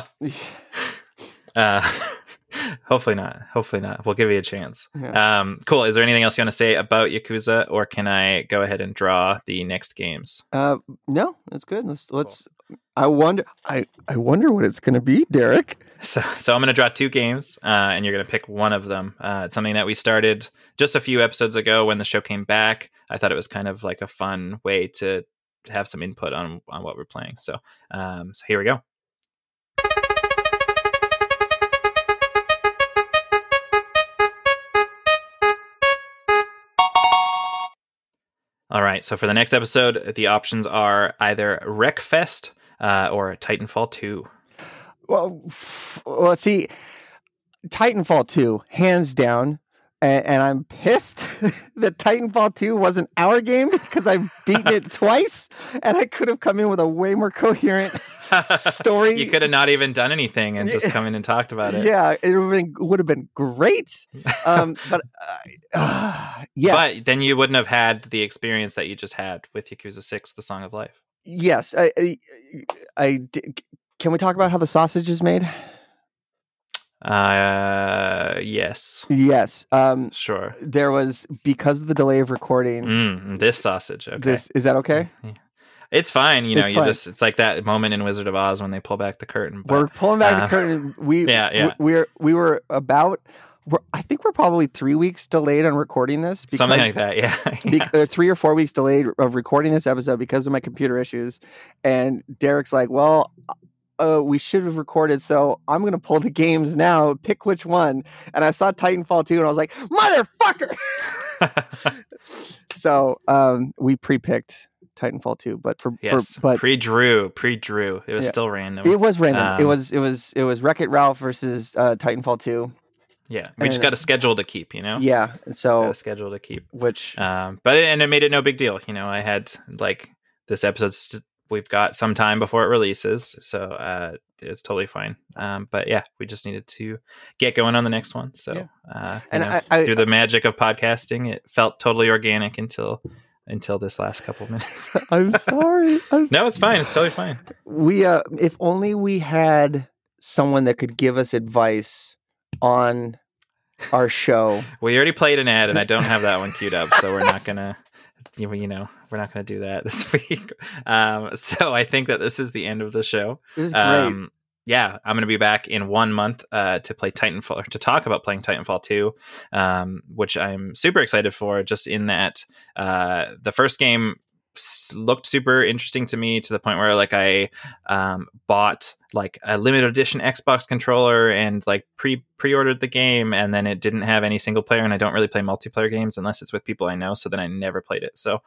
Hopefully not. We'll give you a chance. Yeah. Cool. Is there anything else you want to say about Yakuza, or can I go ahead and draw the next games? No, that's good. Let's. I wonder what it's going to be, Derek. So I'm going to draw 2 games, and you're going to pick one of them. It's something that we started just a few episodes ago when the show came back. I thought it was kind of like a fun way to have some input on what we're playing. So here we go. All right, so for the next episode, the options are either Wreckfest or Titanfall 2. Well, see, Titanfall 2, hands down, and I'm pissed that Titanfall 2 wasn't our game because I've beaten it twice, and I could have come in with a way more coherent story. You could have not even done anything and just come in and talked about it. Yeah, it would have been great. But then you wouldn't have had the experience that you just had with Yakuza 6, The Song of Life. Yes, can we talk about how the sausage is made? Yes. Yes. Sure. There was, because of the delay of recording. This sausage. Okay. Is that okay? Yeah. It's fine. It's like that moment in Wizard of Oz when they pull back the curtain. But, we're pulling back the curtain. We were about. I think we're probably 3 weeks delayed on recording this. Something like that, yeah. 3 or 4 weeks delayed of recording this episode because of my computer issues. And Derek's like, well, we should have recorded, so I'm going to pull the games now, pick which one. And I saw Titanfall 2, and I was like, motherfucker! So we pre-picked Titanfall 2, but pre-drew. It was still random. It was random. It was Wreck-It Ralph versus Titanfall 2. Yeah, we just got a schedule to keep, Yeah, so got a schedule to keep, which but it made it no big deal. I had like this episode. We've got some time before it releases, so it's totally fine. But yeah, we just needed to get going on the next one. So through the magic of podcasting, it felt totally organic until this last couple minutes. I'm sorry. No, it's fine. It's totally fine. We if only we had someone that could give us advice on our show. We already played an ad, and I don't have that one queued up, so we're not gonna we're not gonna do that this week. So I think that this is the end of the show. This is great. Yeah, I'm gonna be back in 1 month to play Titanfall, or to talk about playing Titanfall 2, which I'm super excited for. Just in that the first game looked super interesting to me, to the point where like I bought like a limited edition Xbox controller and like pre-ordered the game, and then it didn't have any single player, and I don't really play multiplayer games unless it's with people I know, so then I never played it. So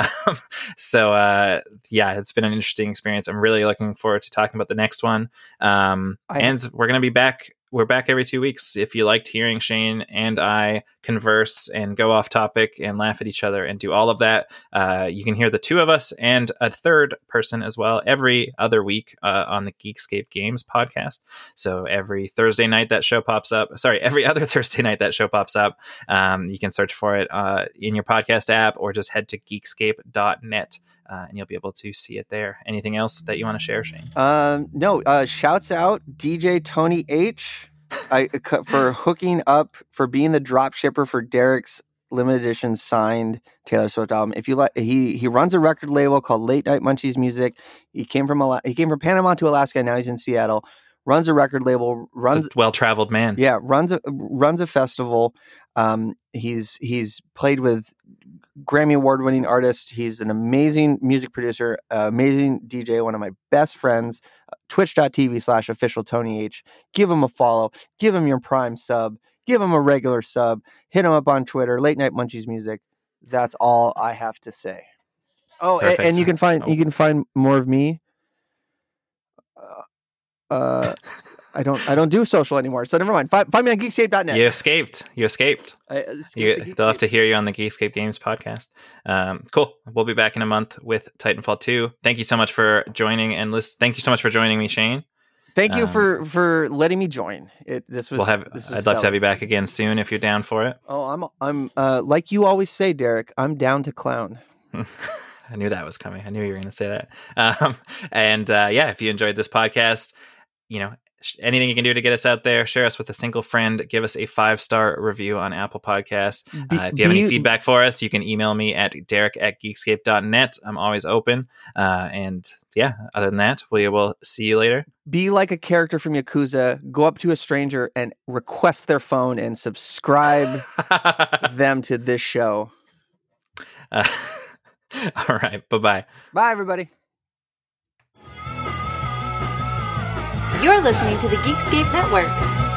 yeah, it's been an interesting experience. I'm really looking forward to talking about the next one. And we're going to be back. We're back every 2 weeks. If you liked hearing Shane and I converse and go off topic and laugh at each other and do all of that, you can hear the two of us and a third person as well every other week on the Geekscape Games podcast. So every Thursday night that show pops up. Sorry, every other Thursday night that show pops up. You can search for it in your podcast app, or just head to geekscape.net. And you'll be able to see it there. Anything else that you want to share, Shane? No. Shouts out DJ Tony H for hooking up, for being the drop shipper for Derek's limited edition signed Taylor Swift album. If you like, he runs a record label called Late Night Munchies Music. He came from Panama to Alaska. Now he's in Seattle. Runs a record label. Runs a well-traveled man. Yeah, runs a festival. He's played with Grammy award-winning artists. He's an amazing music producer, amazing DJ, one of my best friends. Twitch.tv/official Tony H. Give him a follow. Give him your Prime sub. Give him a regular sub. Hit him up on Twitter. Late Night Munchies Music. That's all I have to say. Oh, and you can find more of me. I don't do social anymore, so never mind. Find me on Geekscape.net. You escaped. They'll have to hear you on the Geekscape Games podcast. Cool. We'll be back in a month with Titanfall 2. Thank you so much for joining Thank you so much for joining me, Shane. Thank you for letting me join. I'd love to have you back again soon if you're down for it. Oh, I'm like you always say, Derek. I'm down to clown. I knew that was coming. I knew you were going to say that. If you enjoyed this podcast, anything you can do to get us out there, share us with a single friend, give us a 5-star review on Apple Podcasts. If you have any feedback for us, you can email me at derek@geekscape.net. I'm always open. Other than that, we will see you later. Be like a character from Yakuza. Go up to a stranger and request their phone and subscribe them to this show. All right. Bye-bye. Bye, everybody. You're listening to the Geekscape Network.